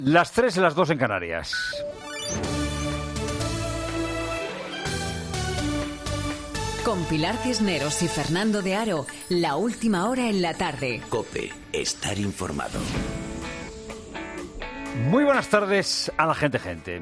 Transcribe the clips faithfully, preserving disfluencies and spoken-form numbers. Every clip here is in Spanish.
Las tres y las dos en Canarias. Con Pilar Cisneros y Fernando de Aro, la última hora en la tarde. COPE, estar informado. Muy buenas tardes a la gente, gente.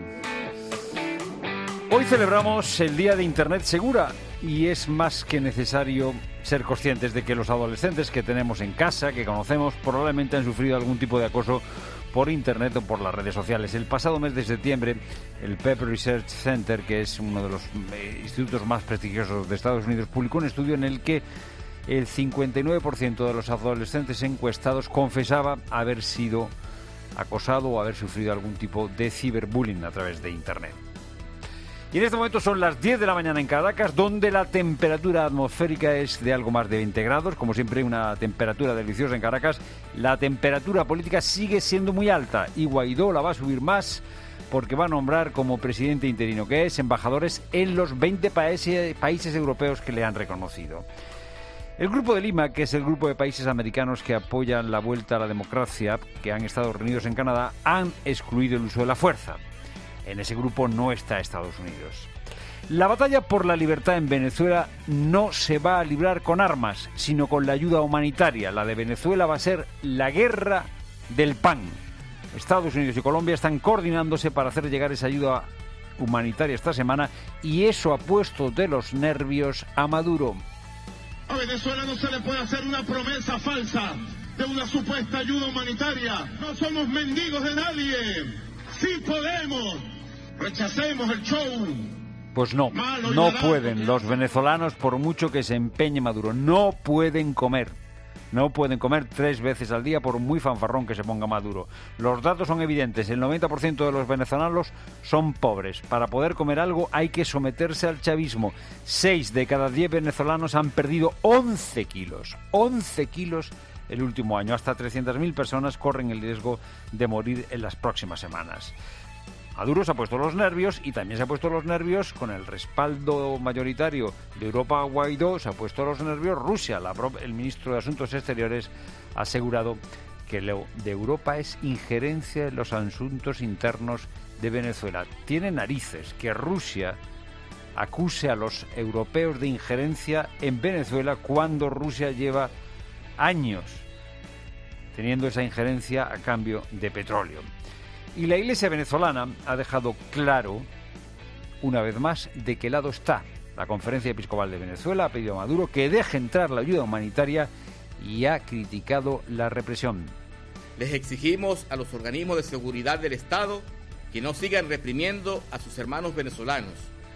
Hoy celebramos el Día de Internet Segura y es más que necesario ser conscientes de que los adolescentes que tenemos en casa, que conocemos, probablemente han sufrido algún tipo de acoso por Internet o por las redes sociales. El pasado mes de septiembre, el Pew Research Center, que es uno de los eh, institutos más prestigiosos de Estados Unidos, publicó un estudio en el que el cincuenta y nueve por ciento de los adolescentes encuestados confesaba haber sido acosado o haber sufrido algún tipo de ciberbullying a través de Internet. Y en este momento son las diez de la mañana en Caracas, donde la temperatura atmosférica es de algo más de veinte grados. Como siempre, una temperatura deliciosa en Caracas. La temperatura política sigue siendo muy alta y Guaidó la va a subir más porque va a nombrar como presidente interino, que es, embajadores en los veinte países, países europeos que le han reconocido. El Grupo de Lima, que es el grupo de países americanos que apoyan la vuelta a la democracia, que han estado reunidos en Canadá, han excluido el uso de la fuerza. En ese grupo no está Estados Unidos. La batalla por la libertad en Venezuela no se va a librar con armas, sino con la ayuda humanitaria. La de Venezuela va a ser la guerra del pan. Estados Unidos y Colombia están coordinándose para hacer llegar esa ayuda humanitaria esta semana y eso ha puesto de los nervios a Maduro. A Venezuela no se le puede hacer una promesa falsa de una supuesta ayuda humanitaria. No somos mendigos de nadie. Sí podemos. Rechacemos el show. Pues no, no pueden. Los venezolanos, por mucho que se empeñe Maduro, no pueden comer. No pueden comer tres veces al día por muy fanfarrón que se ponga Maduro. Los datos son evidentes. El noventa por ciento de los venezolanos son pobres. Para poder comer algo hay que someterse al chavismo. Seis de cada diez venezolanos han perdido once kilos. once kilos el último año. Hasta trescientas mil personas corren el riesgo de morir en las próximas semanas. Maduro se ha puesto los nervios y también se ha puesto los nervios con el respaldo mayoritario de Europa a Guaidó. Se ha puesto los nervios Rusia. La, el ministro de Asuntos Exteriores ha asegurado que lo de Europa es injerencia en los asuntos internos de Venezuela. Tiene narices que Rusia acuse a los europeos de injerencia en Venezuela cuando Rusia lleva años teniendo esa injerencia a cambio de petróleo. Y la Iglesia venezolana ha dejado claro, una vez más, de qué lado está. La Conferencia Episcopal de Venezuela ha pedido a Maduro que deje entrar la ayuda humanitaria y ha criticado la represión. Les exigimos a los organismos de seguridad del Estado que no sigan reprimiendo a sus hermanos venezolanos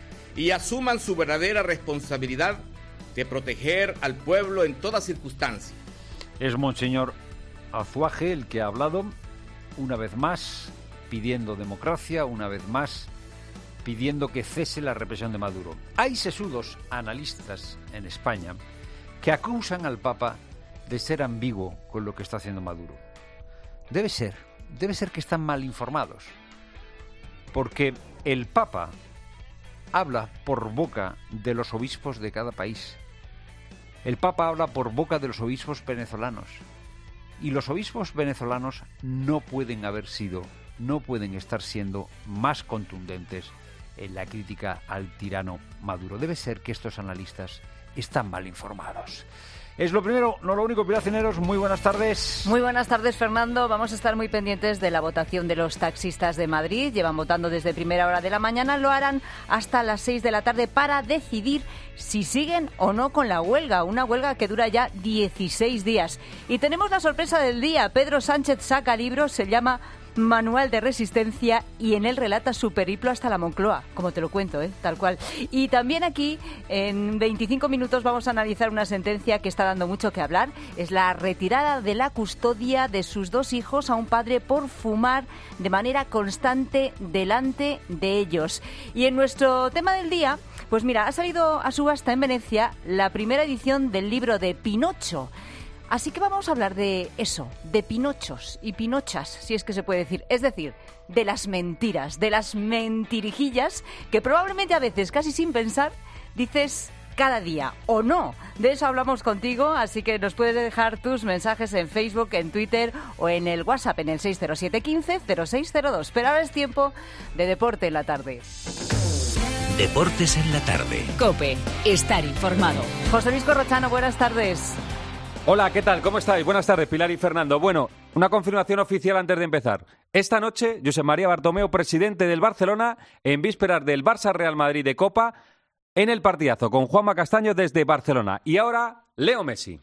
y asuman su verdadera responsabilidad de proteger al pueblo en toda circunstancia. Es Monseñor Azuaje el que ha hablado, una vez más, pidiendo democracia, una vez más, pidiendo que cese la represión de Maduro. Hay sesudos analistas en España que acusan al Papa de ser ambiguo con lo que está haciendo Maduro. Debe ser, debe ser que están mal informados, porque el Papa habla por boca de los obispos de cada país. El Papa habla por boca de los obispos venezolanos. Y los obispos venezolanos no pueden haber sido, no pueden estar siendo más contundentes en la crítica al tirano Maduro. Debe ser que estos analistas están mal informados. Es lo primero, no lo único. Pilar Cisneros, muy buenas tardes. Muy buenas tardes, Fernando. Vamos a estar muy pendientes de la votación de los taxistas de Madrid. Llevan votando desde primera hora de la mañana. Lo harán hasta las seis de la tarde para decidir si siguen o no con la huelga. Una huelga que dura ya dieciséis días. Y tenemos la sorpresa del día. Pedro Sánchez saca libro, se llama Manual de Resistencia y en él relata su periplo hasta la Moncloa, como te lo cuento, ¿eh? Tal cual. Y también aquí, en veinticinco minutos, vamos a analizar una sentencia que está dando mucho que hablar. Es la retirada de la custodia de sus dos hijos a un padre por fumar de manera constante delante de ellos. Y en nuestro tema del día, pues mira, ha salido a subasta en Venecia la primera edición del libro de Pinocho. Así que vamos a hablar de eso, de pinochos y pinochas, si es que se puede decir. Es decir, de las mentiras, de las mentirijillas que probablemente a veces, casi sin pensar, dices cada día o no. De eso hablamos contigo, así que nos puedes dejar tus mensajes en Facebook, en Twitter o en el WhatsApp en el seis cero siete uno cinco cero seis cero dos. Pero ahora es tiempo de Deporte en la Tarde. Deportes en la Tarde. COPE. Estar informado. José Luis Corrochano, buenas tardes. Hola, ¿qué tal? ¿Cómo estáis? Buenas tardes, Pilar y Fernando. Bueno, una confirmación oficial antes de empezar. Esta noche, Josep María Bartomeu, presidente del Barcelona, en vísperas del Barça-Real Madrid de Copa, en el partidazo con Juanma Castaño desde Barcelona. Y ahora, Leo Messi.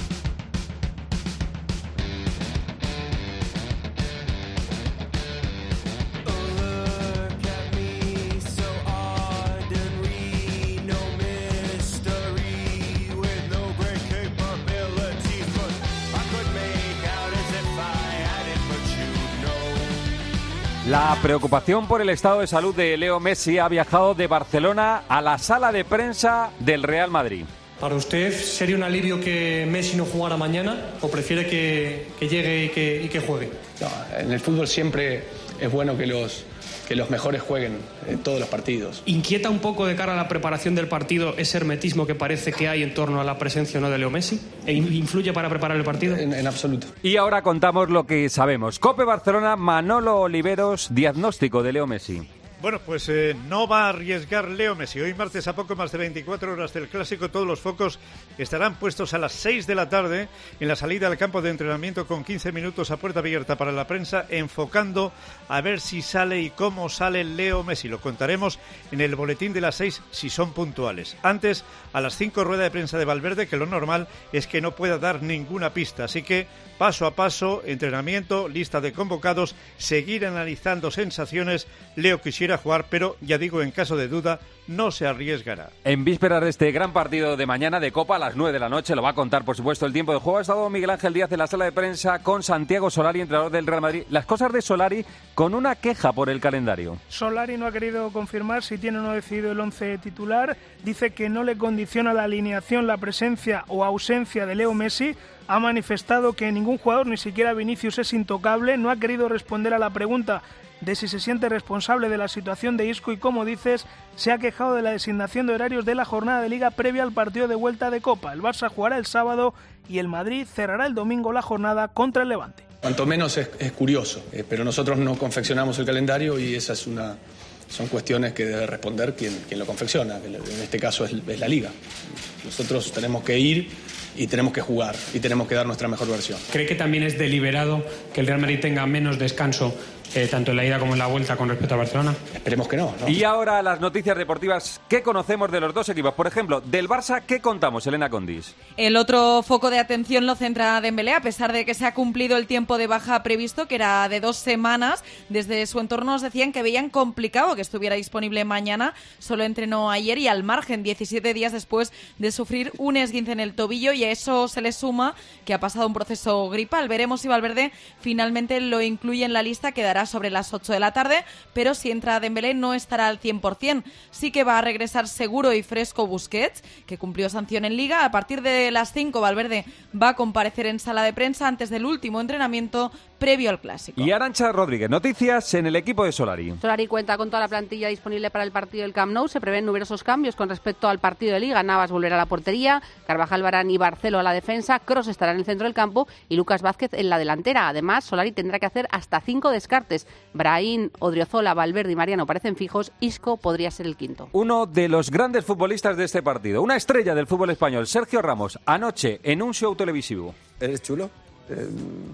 La preocupación por el estado de salud de Leo Messi ha viajado de Barcelona a la sala de prensa del Real Madrid. ¿Para usted sería un alivio que Messi no jugara mañana o prefiere que, que llegue y que, y que juegue? No, en el fútbol siempre es bueno que los, que los mejores jueguen en todos los partidos. ¿Inquieta un poco de cara a la preparación del partido ese hermetismo que parece que hay en torno a la presencia o no de Leo Messi? ¿E influye para preparar el partido? En, en absoluto. Y ahora contamos lo que sabemos. COPE Barcelona, Manolo Oliveros, diagnóstico de Leo Messi. Bueno, pues eh, no va a arriesgar Leo Messi. Hoy martes, a poco más de veinticuatro horas del Clásico, todos los focos estarán puestos a las seis de la tarde en la salida al campo de entrenamiento con quince minutos a puerta abierta para la prensa, enfocando a ver si sale y cómo sale Leo Messi. Lo contaremos en el boletín de las seis si son puntuales. Antes, a las cinco, rueda de prensa de Valverde, que lo normal es que no pueda dar ninguna pista. Así que paso a paso, entrenamiento, lista de convocados, seguir analizando sensaciones. Leo quisiera jugar, pero ya digo, en caso de duda, no se arriesgará. En vísperas de este gran partido de mañana de Copa a las nueve de la noche, lo va a contar, por supuesto, el tiempo de juego. Ha estado Miguel Ángel Díaz en la sala de prensa con Santiago Solari, entrenador del Real Madrid. Las cosas de Solari con una queja por el calendario. Solari no ha querido confirmar si tiene o no decidido el once titular. Dice que no le condiciona la alineación, la presencia o ausencia de Leo Messi. Ha manifestado que ningún jugador, ni siquiera Vinicius, es intocable. No ha querido responder a la pregunta de si se siente responsable de la situación de Isco y, como dices, se ha quejado de la designación de horarios de la jornada de Liga previa al partido de vuelta de Copa. El Barça jugará el sábado y el Madrid cerrará el domingo la jornada contra el Levante. Cuanto menos es, es curioso, eh, pero nosotros no confeccionamos el calendario y esa es una, son cuestiones que debe responder quien, quien lo confecciona, que en este caso es, es la Liga. Nosotros tenemos que ir y tenemos que jugar y tenemos que dar nuestra mejor versión. ¿Cree que también es deliberado que el Real Madrid tenga menos descanso eh, tanto en la ida como en la vuelta con respecto a Barcelona? Esperemos que no, ¿no? Y ahora las noticias deportivas que conocemos de los dos equipos. Por ejemplo, del Barça, ¿qué contamos, Elena Condis? El otro foco de atención lo centra Dembélé, a pesar de que se ha cumplido el tiempo de baja previsto, que era de dos semanas. Desde su entorno nos decían que veían complicado que estuviera disponible mañana. Solo entrenó ayer y al margen, diecisiete días después de sufrir un esguince en el tobillo, y a eso se le suma que ha pasado un proceso gripal. Veremos si Valverde finalmente lo incluye en la lista, que dará sobre las ocho de la tarde, pero si entra Dembélé no estará al cien por ciento. Sí que va a regresar seguro y fresco Busquets, que cumplió sanción en Liga. A partir de las cinco, Valverde va a comparecer en sala de prensa antes del último entrenamiento previo al Clásico. Y Arantxa Rodríguez, noticias en el equipo de Solari. Solari cuenta con toda la plantilla disponible para el partido del Camp Nou. Se prevén numerosos cambios con respecto al partido de Liga. Navas volverá a la portería, Carvajal, Varane y Barcelo a la defensa, Kroos estará en el centro del campo y Lucas Vázquez en la delantera. Además, Solari tendrá que hacer hasta cinco descartes. Brahim, Odriozola, Valverde y Mariano parecen fijos. Isco podría ser el quinto. Uno de los grandes futbolistas de este partido, una estrella del fútbol español, Sergio Ramos, anoche en un show televisivo. ¿Eres chulo? Eh...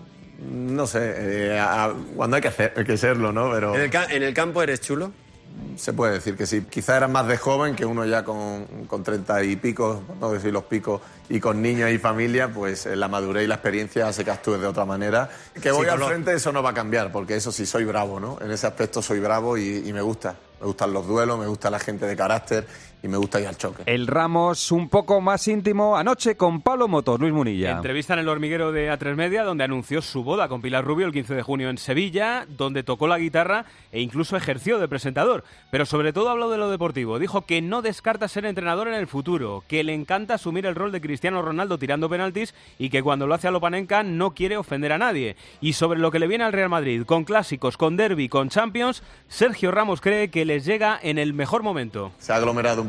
No sé, eh, a, cuando hay que, hacer, hay que serlo, ¿no? Pero ¿En el, ca- ¿En el campo eres chulo? Se puede decir que sí. Quizá eras más de joven que uno ya con, con treinta y pico, no decir los picos, y con niños y familia, pues la madurez y la experiencia hace que actúes de otra manera. Que voy sí, al frente, eso no va a cambiar, porque eso sí, soy bravo, ¿no? En ese aspecto soy bravo y, y me gusta. Me gustan los duelos, me gusta la gente de carácter y me gusta ir al choque. El Ramos un poco más íntimo anoche con Pablo Motos, Luis Munilla. Entrevista en El Hormiguero de A tres Media, donde anunció su boda con Pilar Rubio el quince de junio en Sevilla, donde tocó la guitarra e incluso ejerció de presentador. Pero sobre todo habló de lo deportivo. Dijo que no descarta ser entrenador en el futuro, que le encanta asumir el rol de Cristiano Ronaldo tirando penaltis y que cuando lo hace a Lopanenka no quiere ofender a nadie. Y sobre lo que le viene al Real Madrid, con clásicos, con derbi, con Champions, Sergio Ramos cree que les llega en el mejor momento. Se ha aglomerado un poco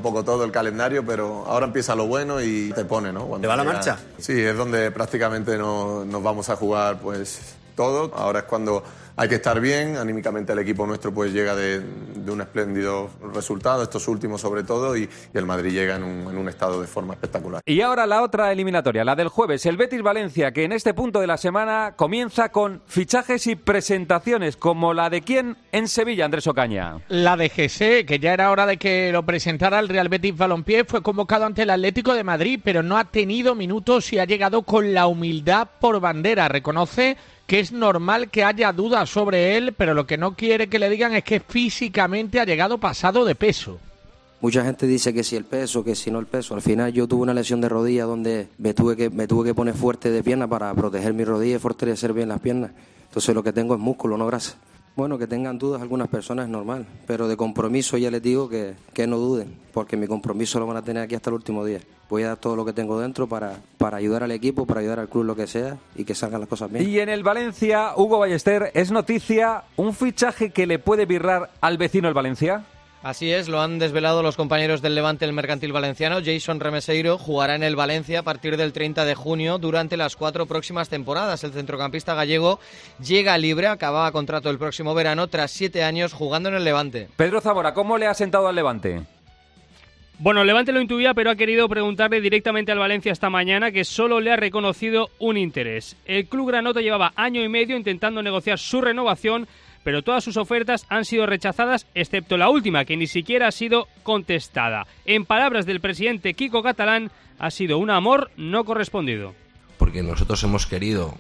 poco todo el calendario, pero ahora empieza lo bueno y te pone, ¿no? Cuando ¿Te va la llega... marcha? Sí, es donde prácticamente no, nos vamos a jugar pues todo. Ahora es cuando hay que estar bien, anímicamente el equipo nuestro pues llega de, de un espléndido resultado, estos últimos sobre todo, y, y el Madrid llega en un, en un estado de forma espectacular. Y ahora la otra eliminatoria, la del jueves, el Betis-Valencia, que en este punto de la semana comienza con fichajes y presentaciones, como la de quién en Sevilla, Andrés Ocaña. La de José, que ya era hora de que lo presentara el Real Betis Balompié, fue convocado ante el Atlético de Madrid, pero no ha tenido minutos y ha llegado con la humildad por bandera. Reconoce que es normal que haya dudas sobre él, pero lo que no quiere que le digan es que físicamente ha llegado pasado de peso. Mucha gente dice que si el peso, que si no el peso. Al final yo tuve una lesión de rodilla donde me tuve que, me tuve que poner fuerte de pierna para proteger mi rodilla y fortalecer bien las piernas. Entonces lo que tengo es músculo, no grasa. Bueno, que tengan dudas algunas personas es normal, pero de compromiso ya les digo que, que no duden, porque mi compromiso lo van a tener aquí hasta el último día. Voy a dar todo lo que tengo dentro para, para ayudar al equipo, para ayudar al club, lo que sea, y que salgan las cosas bien. Y en el Valencia, Hugo Ballester, es noticia un fichaje que le puede birrar al vecino el Valencia. Así es, lo han desvelado los compañeros del Levante, el Mercantil Valenciano. Jason Remeseiro jugará en el Valencia a partir del treinta de junio durante las cuatro próximas temporadas. El centrocampista gallego llega libre, acababa contrato el próximo verano tras siete años jugando en el Levante. Pedro Zamora, ¿cómo le ha sentado al Levante? Bueno, el Levante lo intuía, pero ha querido preguntarle directamente al Valencia esta mañana, que solo le ha reconocido un interés. El club granota llevaba año y medio intentando negociar su renovación, pero todas sus ofertas han sido rechazadas, excepto la última, que ni siquiera ha sido contestada. En palabras del presidente Quico Catalán, ha sido un amor no correspondido. Porque nosotros hemos querido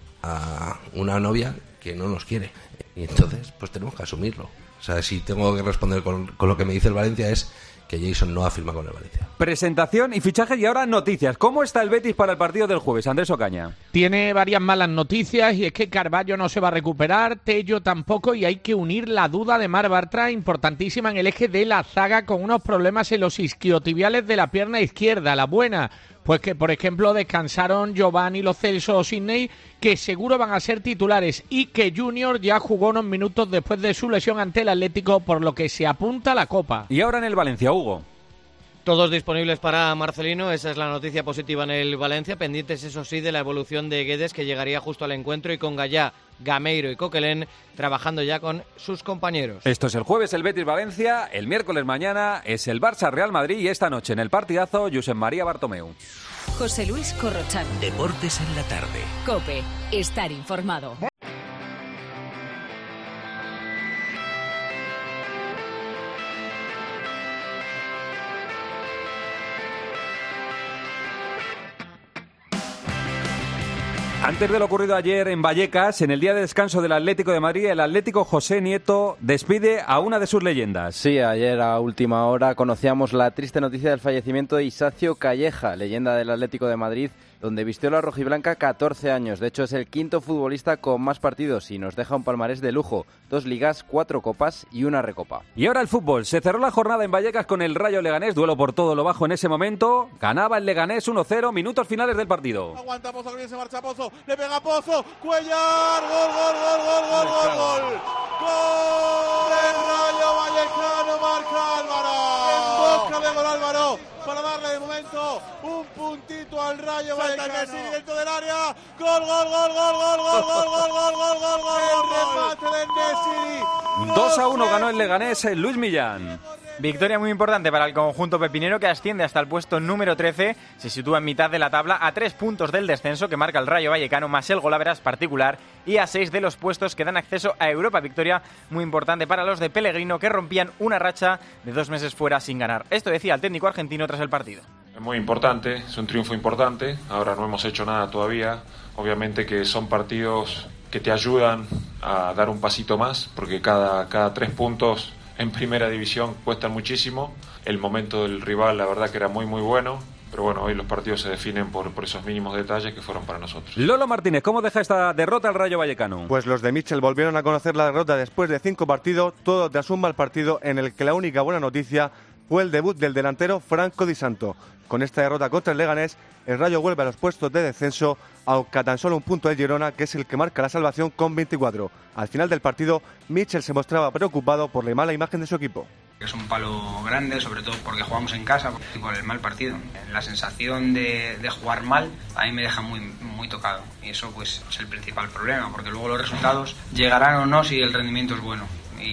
a una novia que no nos quiere, y entonces pues tenemos que asumirlo. O sea, si tengo que responder con, con lo que me dice el Valencia es que Jason no ha firmado con el Valencia. Presentación y fichajes y ahora noticias. ¿Cómo está el Betis para el partido del jueves, Andrés Ocaña? Tiene varias malas noticias y es que Carballo no se va a recuperar, Tello tampoco, y hay que unir la duda de Marc Bartra, importantísima en el eje de la zaga, con unos problemas en los isquiotibiales de la pierna izquierda. La buena, pues que por ejemplo descansaron Giovanni, Lo Celso o Sidney, que seguro van a ser titulares, y que Junior ya jugó unos minutos después de su lesión ante el Atlético, por lo que se apunta a la Copa. Y ahora en el Valencia, Hugo. Todos disponibles para Marcelino, esa es la noticia positiva en el Valencia, pendientes eso sí de la evolución de Guedes, que llegaría justo al encuentro, y con Gallá, Gameiro y Coquelin trabajando ya con sus compañeros. Esto es el jueves el Betis-Valencia, el miércoles mañana es el Barça-Real Madrid y esta noche en el partidazo Josep María Bartomeu. José Luis Corrochano. Deportes en la tarde. COPE. Estar informado. Antes de lo ocurrido ayer en Vallecas, en el día de descanso del Atlético de Madrid, el Atlético José Nieto despide a una de sus leyendas. Sí, ayer a última hora conocíamos la triste noticia del fallecimiento de Isacio Calleja, leyenda del Atlético de Madrid, donde vistió la rojiblanca catorce años. De hecho, es el quinto futbolista con más partidos y nos deja un palmarés de lujo. Dos ligas, cuatro copas y una recopa. Y ahora el fútbol. Se cerró la jornada en Vallecas con el Rayo Leganés, duelo por todo lo bajo en ese momento. Ganaba el Leganés uno cero, minutos finales del partido. Aguanta Pozo, que bien se marcha Pozo, le pega Pozo, Cuellar, gol, gol, gol, gol, gol, gol, gol. Gol del Rayo Vallecano, marca Álvaro. En busca de gol Álvaro, para darle de momento un puntito al Rayo Vallecano. Messi dentro del área, gol, gol, gol, gol, gol, gol, gol, gol, gol, gol, gol, gol, el remate de Messi. dos a uno ganó el Leganés, Luis Millán. Victoria muy importante para el conjunto pepinero, que asciende hasta el puesto número trece, se sitúa en mitad de la tabla a tres puntos del descenso que marca el Rayo Vallecano más el golaveras particular, y a seis de los puestos que dan acceso a Europa. Victoria muy importante para los de Pellegrino, que rompían una racha de dos meses fuera sin ganar. Esto decía el técnico argentino tras el partido. Es muy importante, es un triunfo importante, ahora no hemos hecho nada todavía, obviamente que son partidos que te ayudan a dar un pasito más, porque cada, cada tres puntos en primera división cuesta muchísimo. El momento del rival la verdad que era muy muy bueno, pero bueno, hoy los partidos se definen por, por esos mínimos detalles que fueron para nosotros. Lolo Martínez, ¿cómo deja esta derrota al Rayo Vallecano? Pues los de Michel volvieron a conocer la derrota después de cinco partidos, todo tras un mal partido en el que la única buena noticia fue el debut del delantero Franco Di Santo. Con esta derrota contra el Leganés, el Rayo vuelve a los puestos de descenso, aunque a tan solo un punto de Girona, que es el que marca la salvación con veinticuatro. Al final del partido, Michel se mostraba preocupado por la mala imagen de su equipo. Es un palo grande, sobre todo porque jugamos en casa, por el mal partido. La sensación de, de jugar mal a mí me deja muy, muy tocado y eso pues es el principal problema, porque luego los resultados llegarán o no si el rendimiento es bueno.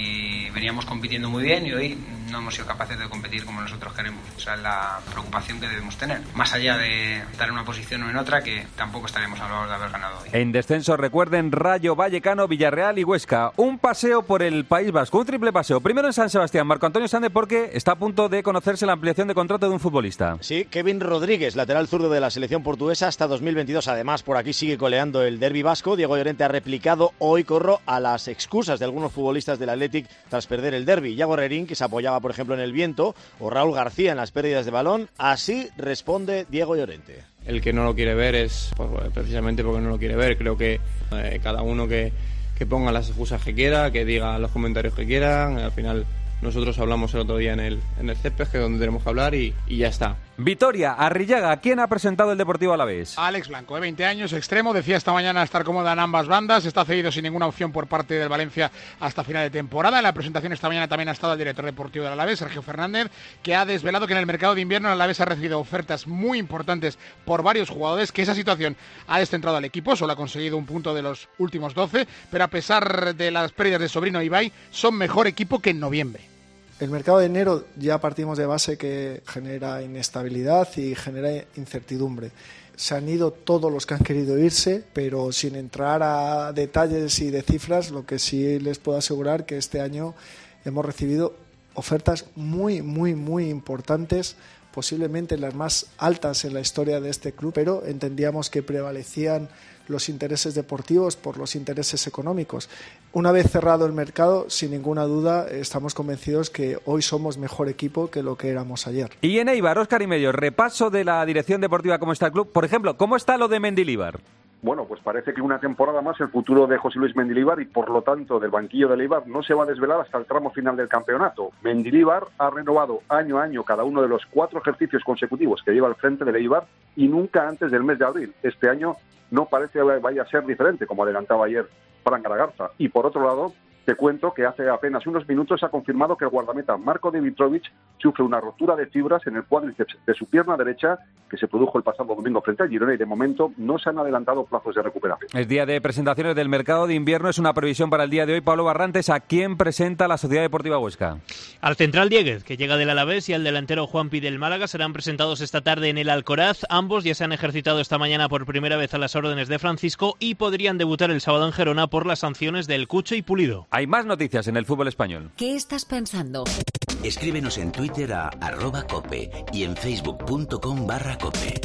Y veníamos compitiendo muy bien y hoy no hemos sido capaces de competir como nosotros queremos. Esa es la preocupación que debemos tener. Más allá de estar en una posición o en otra, que tampoco estaremos a lo largo de haber ganado hoy. En descenso, recuerden, Rayo Vallecano, Villarreal y Huesca. Un paseo por el País Vasco, un triple paseo. Primero en San Sebastián, Marco Antonio Sande, porque está a punto de conocerse la ampliación de contrato de un futbolista. Sí, Kevin Rodríguez, lateral zurdo de la selección portuguesa hasta dos mil veintidós. Además, por aquí sigue coleando el derbi vasco. Diego Llorente ha replicado hoy, Corro, a las excusas de algunos futbolistas del Athletic tras perder el derbi. Yago Rerín, que se apoyaba, por ejemplo, en el viento, o Raúl García en las pérdidas de balón. Así responde Diego Llorente. El que no lo quiere ver es pues, precisamente porque no lo quiere ver. Creo que eh, cada uno que, que ponga las excusas que quiera, que diga los comentarios que quieran, al final nosotros hablamos el otro día en el, en el césped, que es donde tenemos que hablar, y, y ya está. Vitoria, Arrillaga, ¿quién ha presentado el Deportivo Alavés? Alex Blanco, de veinte años, extremo, decía esta mañana estar cómoda en ambas bandas, está cedido sin ninguna opción por parte del Valencia hasta final de temporada. En la presentación esta mañana también ha estado el director deportivo del Alavés, Sergio Fernández, que ha desvelado que en el mercado de invierno el Alavés ha recibido ofertas muy importantes por varios jugadores, que esa situación ha descentrado al equipo, solo ha conseguido un punto de los últimos doce, pero a pesar de las pérdidas de Sobrino y Ibai, son mejor equipo que en noviembre. El mercado de enero ya partimos de base que genera inestabilidad y genera incertidumbre. Se han ido todos los que han querido irse, pero sin entrar a detalles y de cifras, lo que sí les puedo asegurar que este año hemos recibido ofertas muy, muy, muy importantes, posiblemente las más altas en la historia de este club, pero entendíamos que prevalecían los intereses deportivos por los intereses económicos. Una vez cerrado el mercado, sin ninguna duda, estamos convencidos que hoy somos mejor equipo que lo que éramos ayer. Y en Eibar, Óscar y medio, repaso de la dirección deportiva, ¿cómo está el club? Por ejemplo, ¿cómo está lo de Mendilibar? Bueno, pues parece que una temporada más el futuro de José Luis Mendilibar y por lo tanto del banquillo del Eibar no se va a desvelar hasta el tramo final del campeonato. Mendilibar ha renovado año a año cada uno de los cuatro ejercicios consecutivos que lleva al frente del Eibar y nunca antes del mes de abril. Este año no parece que vaya a ser diferente, como adelantaba ayer Fran Garagarza. Y por otro lado, te cuento que hace apenas unos minutos se ha confirmado que el guardameta Marko Dimitrovic sufre una rotura de fibras en el cuádriceps de su pierna derecha que se produjo el pasado domingo frente al Girona y de momento no se han adelantado plazos de recuperación. Es día de presentaciones del mercado de invierno, es una previsión para el día de hoy. Pablo Barrantes, ¿a quién presenta la Sociedad Deportiva Huesca? Al central Dieguez, que llega del Alavés, y al delantero Juanpi del Málaga serán presentados esta tarde en el Alcoraz. Ambos ya se han ejercitado esta mañana por primera vez a las órdenes de Francisco y podrían debutar el sábado en Gerona por las sanciones del Cucho y Pulido. Hay más noticias en el fútbol español. ¿Qué estás pensando? Escríbenos en Twitter a arroba cope y en facebook punto com barra cope.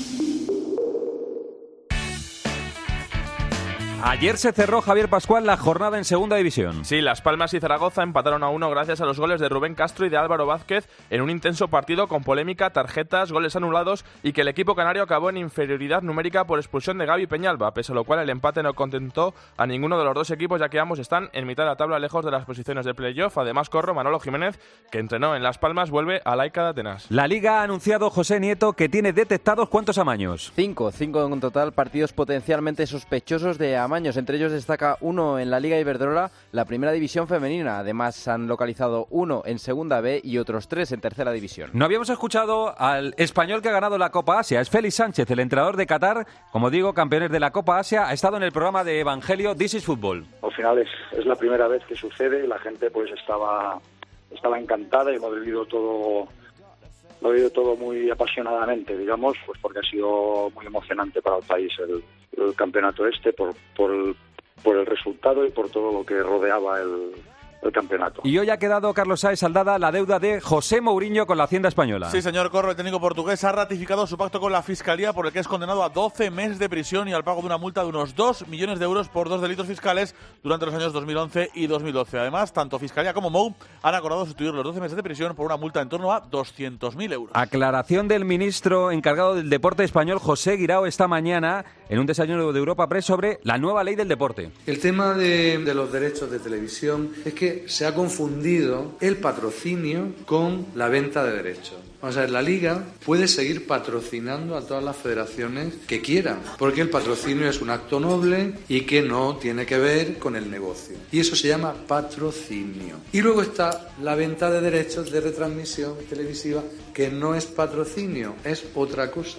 Ayer se cerró, Javier Pascual, la jornada en Segunda División. Sí, Las Palmas y Zaragoza empataron a uno gracias a los goles de Rubén Castro y de Álvaro Vázquez en un intenso partido con polémica, tarjetas, goles anulados y que el equipo canario acabó en inferioridad numérica por expulsión de Gaby Peñalba, pese a lo cual el empate no contentó a ninguno de los dos equipos, ya que ambos están en mitad de la tabla lejos de las posiciones de playoff. Además, Corro, Manolo Jiménez, que entrenó en Las Palmas, vuelve a Laica de Atenas. La Liga ha anunciado, José Nieto, que tiene detectados ¿cuántos amaños? Cinco, cinco en total, partidos potencialmente sospechosos de amaños. Entre ellos destaca uno en la Liga Iberdrola, la primera división femenina. Además han localizado uno en Segunda B y otros tres en Tercera División. No habíamos escuchado al español que ha ganado la Copa Asia. Es Félix Sánchez, el entrenador de Qatar. Como digo, campeones de la Copa Asia. Ha estado en el programa de Evangelio This is Football. Al final es, es la primera vez que sucede. La gente pues estaba, estaba encantada y hemos vivido todo... Lo he vivido todo muy apasionadamente, digamos, pues porque ha sido muy emocionante para el país el, el campeonato este, por, por, el, por el resultado y por todo lo que rodeaba el, el campeonato. Y hoy ha quedado, Carlos Sáez, saldada la deuda de José Mourinho con la Hacienda Española. Sí, señor Corro, el técnico portugués ha ratificado su pacto con la Fiscalía, por el que es condenado a doce meses de prisión y al pago de una multa de unos dos millones de euros por dos delitos fiscales durante los años dos mil once y dos mil doce. Además, tanto Fiscalía como Mou han acordado sustituir los doce meses de prisión por una multa en torno a doscientos mil euros. Aclaración del ministro encargado del deporte español, José Guirao, esta mañana en un desayuno de Europa Press sobre la nueva ley del deporte. El tema de, de los derechos de televisión es que que se ha confundido el patrocinio con la venta de derechos. Vamos a ver, la Liga puede seguir patrocinando a todas las federaciones que quieran, porque el patrocinio es un acto noble y que no tiene que ver con el negocio. Y eso se llama patrocinio. Y luego está la venta de derechos de retransmisión televisiva, que no es patrocinio, es otra cosa.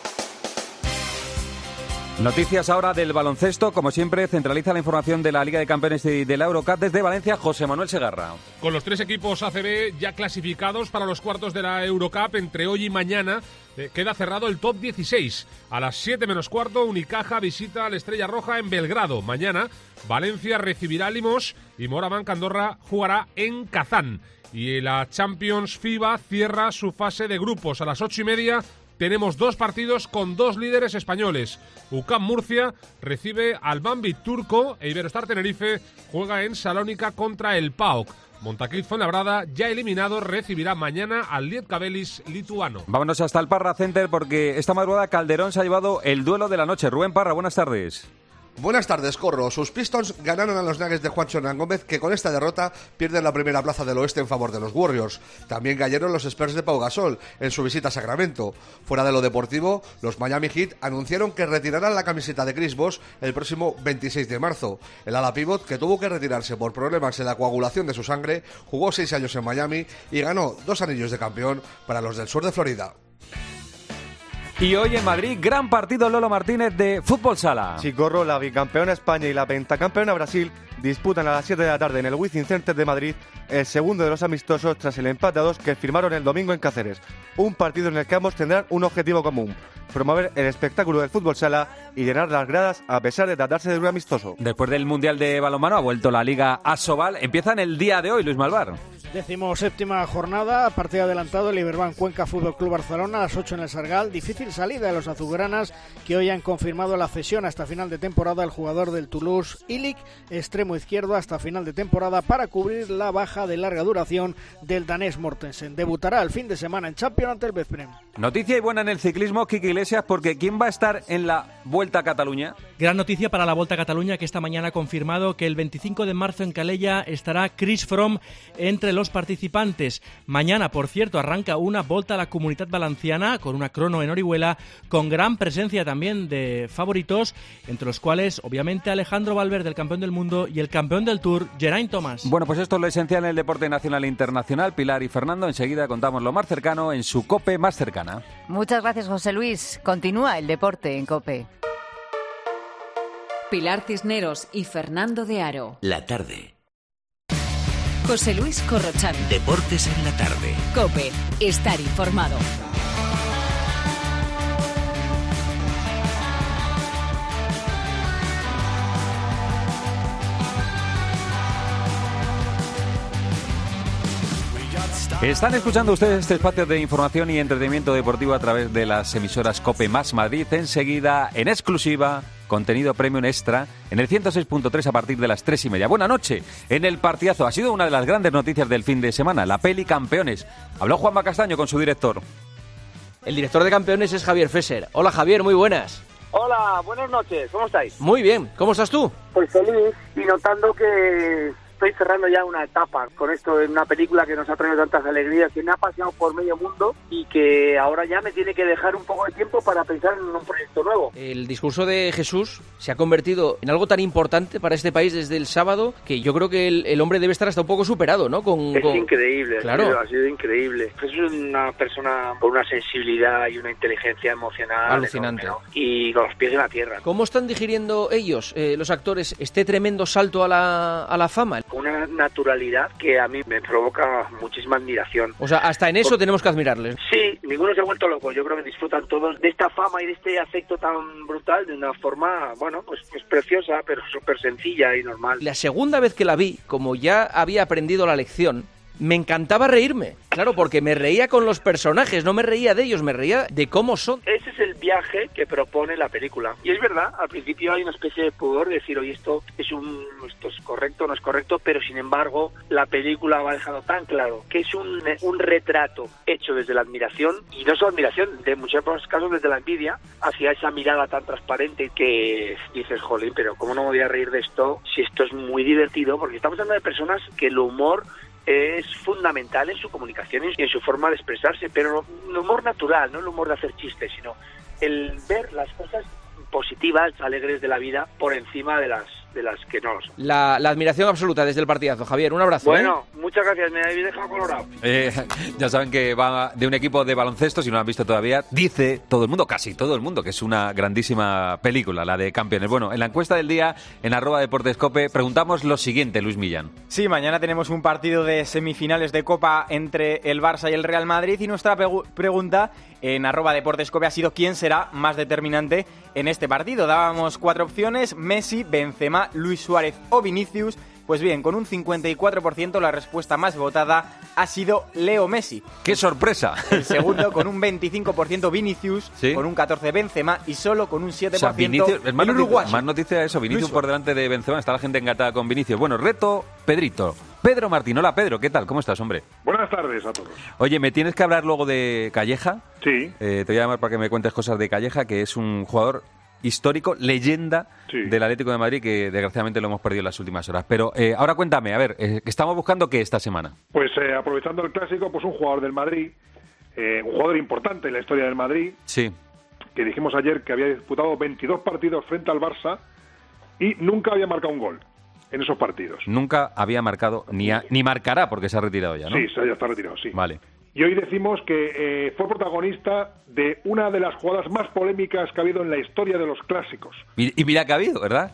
Noticias ahora del baloncesto. Como siempre, centraliza la información de la Liga de Campeones y de la Eurocup desde Valencia, José Manuel Segarra. Con los tres equipos A C B ya clasificados para los cuartos de la Eurocup, entre hoy y mañana eh, queda cerrado el top dieciséis. A las siete menos cuarto, Unicaja visita al Estrella Roja en Belgrado. Mañana, Valencia recibirá a Limos y Moraván Andorra jugará en Kazán. Y la Champions FIBA cierra su fase de grupos. A las ocho y media tenemos dos partidos con dos líderes españoles. U C A M Murcia recibe al Banvit turco e Iberostar Tenerife juega en Salónica contra el P A O K. Montaquit Fuenlabrada, ya eliminado, recibirá mañana al Lietkabelis lituano. Vámonos hasta el Parra Center porque esta madrugada Calderón se ha llevado el duelo de la noche. Rubén Parra, buenas tardes. Buenas tardes, Corro. Sus Pistons ganaron a los Nuggets de Juancho Hernán Gómez, que con esta derrota pierden la primera plaza del oeste en favor de los Warriors. También cayeron los Spurs de Pau Gasol en su visita a Sacramento. Fuera de lo deportivo, los Miami Heat anunciaron que retirarán la camiseta de Chris Bosh el próximo veintiséis de marzo. El ala pívot, que tuvo que retirarse por problemas en la coagulación de su sangre, jugó seis años en Miami y ganó dos anillos de campeón para los del sur de Florida. Y hoy en Madrid, gran partido Lolo Martínez de Fútbol Sala. Chicorro, la bicampeona España y la pentacampeona Brasil disputan a las siete de la tarde en el Wizzing Center de Madrid el segundo de los amistosos tras el empate a dos que firmaron el domingo en Cáceres. Un partido en el que ambos tendrán un objetivo común: promover el espectáculo del fútbol sala y llenar las gradas a pesar de tratarse de un amistoso. Después del Mundial de Balonmano ha vuelto la Liga Asobal. Empieza en el día de hoy, Luis Malvar. Décimo séptima jornada, partido adelantado, el Iberban Cuenca Fútbol Club Barcelona a las ocho en el Sargal. Difícil salida de los azulgranas, que hoy han confirmado la cesión hasta final de temporada al jugador del Toulouse, Ilic, extremo izquierdo hasta final de temporada para cubrir la baja de larga duración del danés Mortensen. Debutará el fin de semana en Champions ante el Veszprém. Noticia y buena en el ciclismo, Kiki Iglesias, porque ¿quién va a estar en la Vuelta a Cataluña? Gran noticia para la Vuelta a Cataluña, que esta mañana ha confirmado que el veinticinco de marzo en Calella estará Chris Froome entre los participantes. Mañana, por cierto, arranca una Volta a la Comunitat Valenciana con una crono en Orihuela, con gran presencia también de favoritos, entre los cuales, obviamente, Alejandro Valverde, el campeón del mundo, y el campeón del Tour, Geraint Thomas. Bueno, pues esto es lo esencial en el deporte nacional e internacional. Pilar y Fernando, enseguida contamos lo más cercano en su COPE más cercana. Muchas gracias, José Luis. Continúa el deporte en COPE. Pilar Cisneros y Fernando de Aro. La tarde. José Luis Corrochán. Deportes en la tarde. COPE. Estar informado. Están escuchando ustedes este espacio de información y entretenimiento deportivo a través de las emisoras COPE más Madrid. Enseguida, en exclusiva, contenido premium extra en el ciento seis punto tres a partir de las tres y media. Buena noche. En el partidazo ha sido una de las grandes noticias del fin de semana, la peli Campeones. Habló Juanma Castaño con su director. El director de Campeones es Javier Fesser. Hola Javier, muy buenas. Hola, buenas noches, ¿cómo estáis? Muy bien, ¿cómo estás tú? Pues feliz y notando que estoy cerrando ya una etapa con esto en una película que nos ha traído tantas alegrías, que me ha paseado por medio mundo y que ahora ya me tiene que dejar un poco de tiempo para pensar en un proyecto nuevo. El discurso de Jesús se ha convertido en algo tan importante para este país desde el sábado que yo creo que el, el hombre debe estar hasta un poco superado, ¿no? Con, es con... increíble, claro. ha, sido, ha sido increíble. Jesús es una persona con una sensibilidad y una inteligencia emocional alucinante, enorme, ¿no? Y con los pies en la tierra. ¿Cómo están digiriendo ellos, eh, los actores, este tremendo salto a la, a la fama? Una naturalidad que a mí me provoca muchísima admiración. O sea, hasta en eso Por... tenemos que admirarles. Sí, ninguno se ha vuelto loco. Yo creo que disfrutan todos de esta fama y de este afecto tan brutal de una forma, bueno, pues, pues preciosa, pero súper sencilla y normal. La segunda vez que la vi, como ya había aprendido la lección, me encantaba reírme. Claro, porque me reía con los personajes, no me reía de ellos, me reía de cómo son. Ese es el viaje que propone la película. Y es verdad, al principio hay una especie de pudor de decir, oye, esto es un esto es correcto, no es correcto, pero sin embargo la película va dejando tan claro que es un, un retrato hecho desde la admiración, y no solo admiración, de muchos casos desde la envidia, hacia esa mirada tan transparente que dices, jolín, pero ¿cómo no me voy a reír de esto si esto es muy divertido? Porque estamos hablando de personas que el humor es fundamental en su comunicación y en su forma de expresarse, pero el humor natural, no el humor de hacer chistes, sino el ver las cosas positivas, alegres de la vida por encima de las de las que no lo son. La, la admiración absoluta desde el partidazo, Javier. Un abrazo. Bueno, ¿eh? muchas gracias, me habéis dejado colorado. Eh, ya saben que va de un equipo de baloncesto, si no lo han visto todavía, dice todo el mundo, casi todo el mundo, que es una grandísima película, la de Campeones. Bueno, en la encuesta del día, en arroba deportescope, preguntamos lo siguiente, Luis Millán. Sí, mañana tenemos un partido de semifinales de Copa entre el Barça y el Real Madrid, y nuestra pegu- pregunta en arroba deportescope ha sido ¿quién será más determinante en este partido? Dábamos cuatro opciones: Messi, Benzema, Luis Suárez o Vinicius. Pues bien, con un cincuenta y cuatro por ciento la respuesta más votada ha sido Leo Messi. ¡Qué sorpresa! El segundo con un veinticinco por ciento Vinicius, ¿sí? Con un catorce por ciento Benzema y solo con un siete por ciento, o sea, Vinicius, es más el noticia, más noticia eso, Vinicius por delante de Benzema, está la gente engatada con Vinicius. Bueno, reto Pedrito. Pedro Martín, hola Pedro, ¿qué tal? ¿Cómo estás, hombre? Buenas tardes a todos. Oye, ¿me tienes que hablar luego de Calleja? Sí. Eh, te voy a llamar para que me cuentes cosas de Calleja, que es un jugador histórico, leyenda sí. del Atlético de Madrid, que desgraciadamente lo hemos perdido en las últimas horas. Pero eh, ahora cuéntame, a ver, eh, ¿estamos buscando qué esta semana? Pues eh, aprovechando el clásico, pues un jugador del Madrid, eh, un jugador importante en la historia del Madrid, sí. que dijimos ayer que había disputado veintidós partidos frente al Barça y nunca había marcado un gol en esos partidos. Nunca había marcado, ni, a, ni marcará porque se ha retirado ya, ¿no? Sí, ya está retirado, sí. Vale. Y hoy decimos que eh, fue protagonista de una de las jugadas más polémicas que ha habido en la historia de los clásicos. Y, y mira que ha habido, ¿verdad?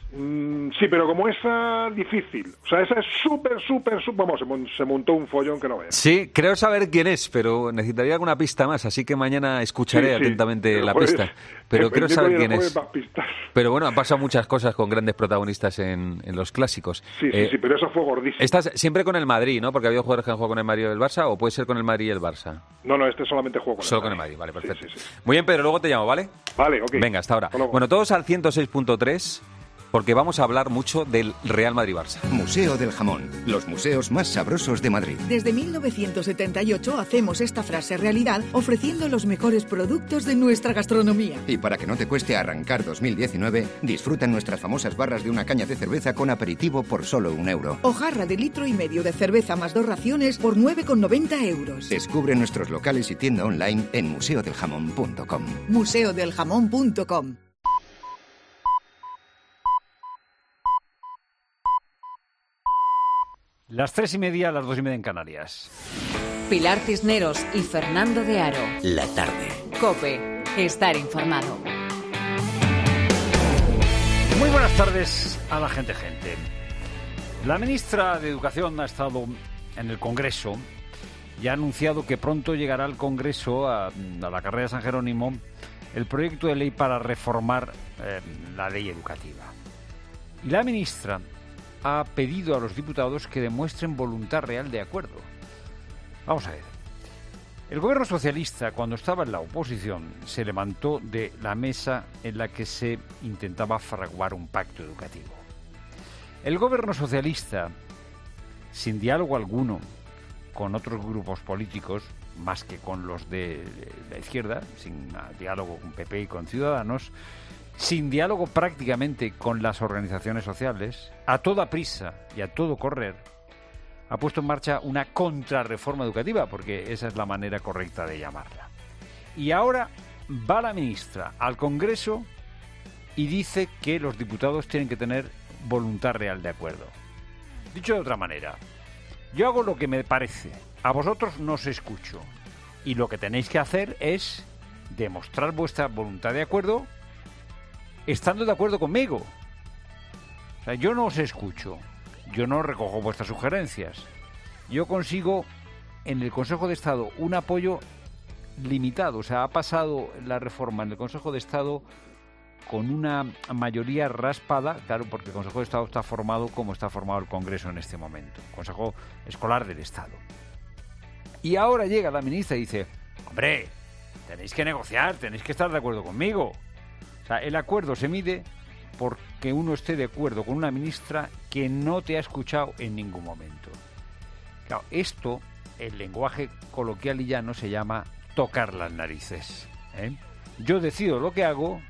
Mm, sí, pero como esa, difícil. O sea, esa es súper, súper, súper... Vamos, se, mon- se montó un follón que no veas. Sí, creo saber quién es, pero necesitaría alguna pista más, así que mañana escucharé sí, sí. atentamente el la jueves, pista. Pero quiero saber quién es. Pistas. Pero bueno, han pasado muchas cosas con grandes protagonistas en, en los clásicos. Sí, sí, eh, sí, pero eso fue gordísimo. Estás siempre con el Madrid, ¿no? Porque ha habido jugadores que han jugado con el Madrid y el Barça, o puede ser con el Madrid y el Barça. No, no, este solamente juego con Solo el con el Madrid, vale, perfecto. Sí, sí, sí. Muy bien, Pedro, luego te llamo, ¿vale? Vale, ok. Venga, hasta ahora. Hasta luego. Bueno, todos al ciento seis punto tres, porque vamos a hablar mucho del Real Madrid-Barça. Museo del Jamón, los museos más sabrosos de Madrid. Desde mil novecientos setenta y ocho hacemos esta frase realidad ofreciendo los mejores productos de nuestra gastronomía. Y para que no te cueste arrancar dos mil diecinueve, disfruta nuestras famosas barras de una caña de cerveza con aperitivo por solo un euro. O jarra de litro y medio de cerveza más dos raciones por nueve con noventa euros. Descubre nuestros locales y tienda online en museo del jamón punto com. museo del jamón punto com. Las tres y media, las dos y media en Canarias. Pilar Cisneros y Fernando de Aro. La tarde. COPE. Estar informado. Muy buenas tardes a la gente, gente. La ministra de Educación ha estado en el Congreso y ha anunciado que pronto llegará al Congreso, a, a la carrera de San Jerónimo, el proyecto de ley para reformar eh, la ley educativa. Y la ministra ha pedido a los diputados que demuestren voluntad real de acuerdo. Vamos a ver. El gobierno socialista, cuando estaba en la oposición, se levantó de la mesa en la que se intentaba fraguar un pacto educativo. El gobierno socialista, sin diálogo alguno con otros grupos políticos, más que con los de la izquierda, sin diálogo con P P y con Ciudadanos, sin diálogo prácticamente con las organizaciones sociales, a toda prisa y a todo correr, ha puesto en marcha una contrarreforma educativa, porque esa es la manera correcta de llamarla. Y ahora va la ministra al Congreso y dice que los diputados tienen que tener voluntad real de acuerdo. Dicho de otra manera, yo hago lo que me parece, a vosotros no os escucho, y lo que tenéis que hacer es demostrar vuestra voluntad de acuerdo estando de acuerdo conmigo. O sea, yo no os escucho, yo no recojo vuestras sugerencias. Yo consigo en el Consejo de Estado un apoyo limitado. O sea, ha pasado la reforma en el Consejo de Estado con una mayoría raspada, claro, porque el Consejo de Estado está formado como está formado el Congreso en este momento, Consejo Escolar del Estado. Y ahora llega la ministra y dice, hombre, Tenéis que negociar, tenéis que estar de acuerdo conmigo. O sea, el acuerdo se mide porque uno esté de acuerdo con una ministra que no te ha escuchado en ningún momento. Claro, esto, el lenguaje coloquial y llano, se llama tocar las narices, ¿eh? Yo decido lo que hago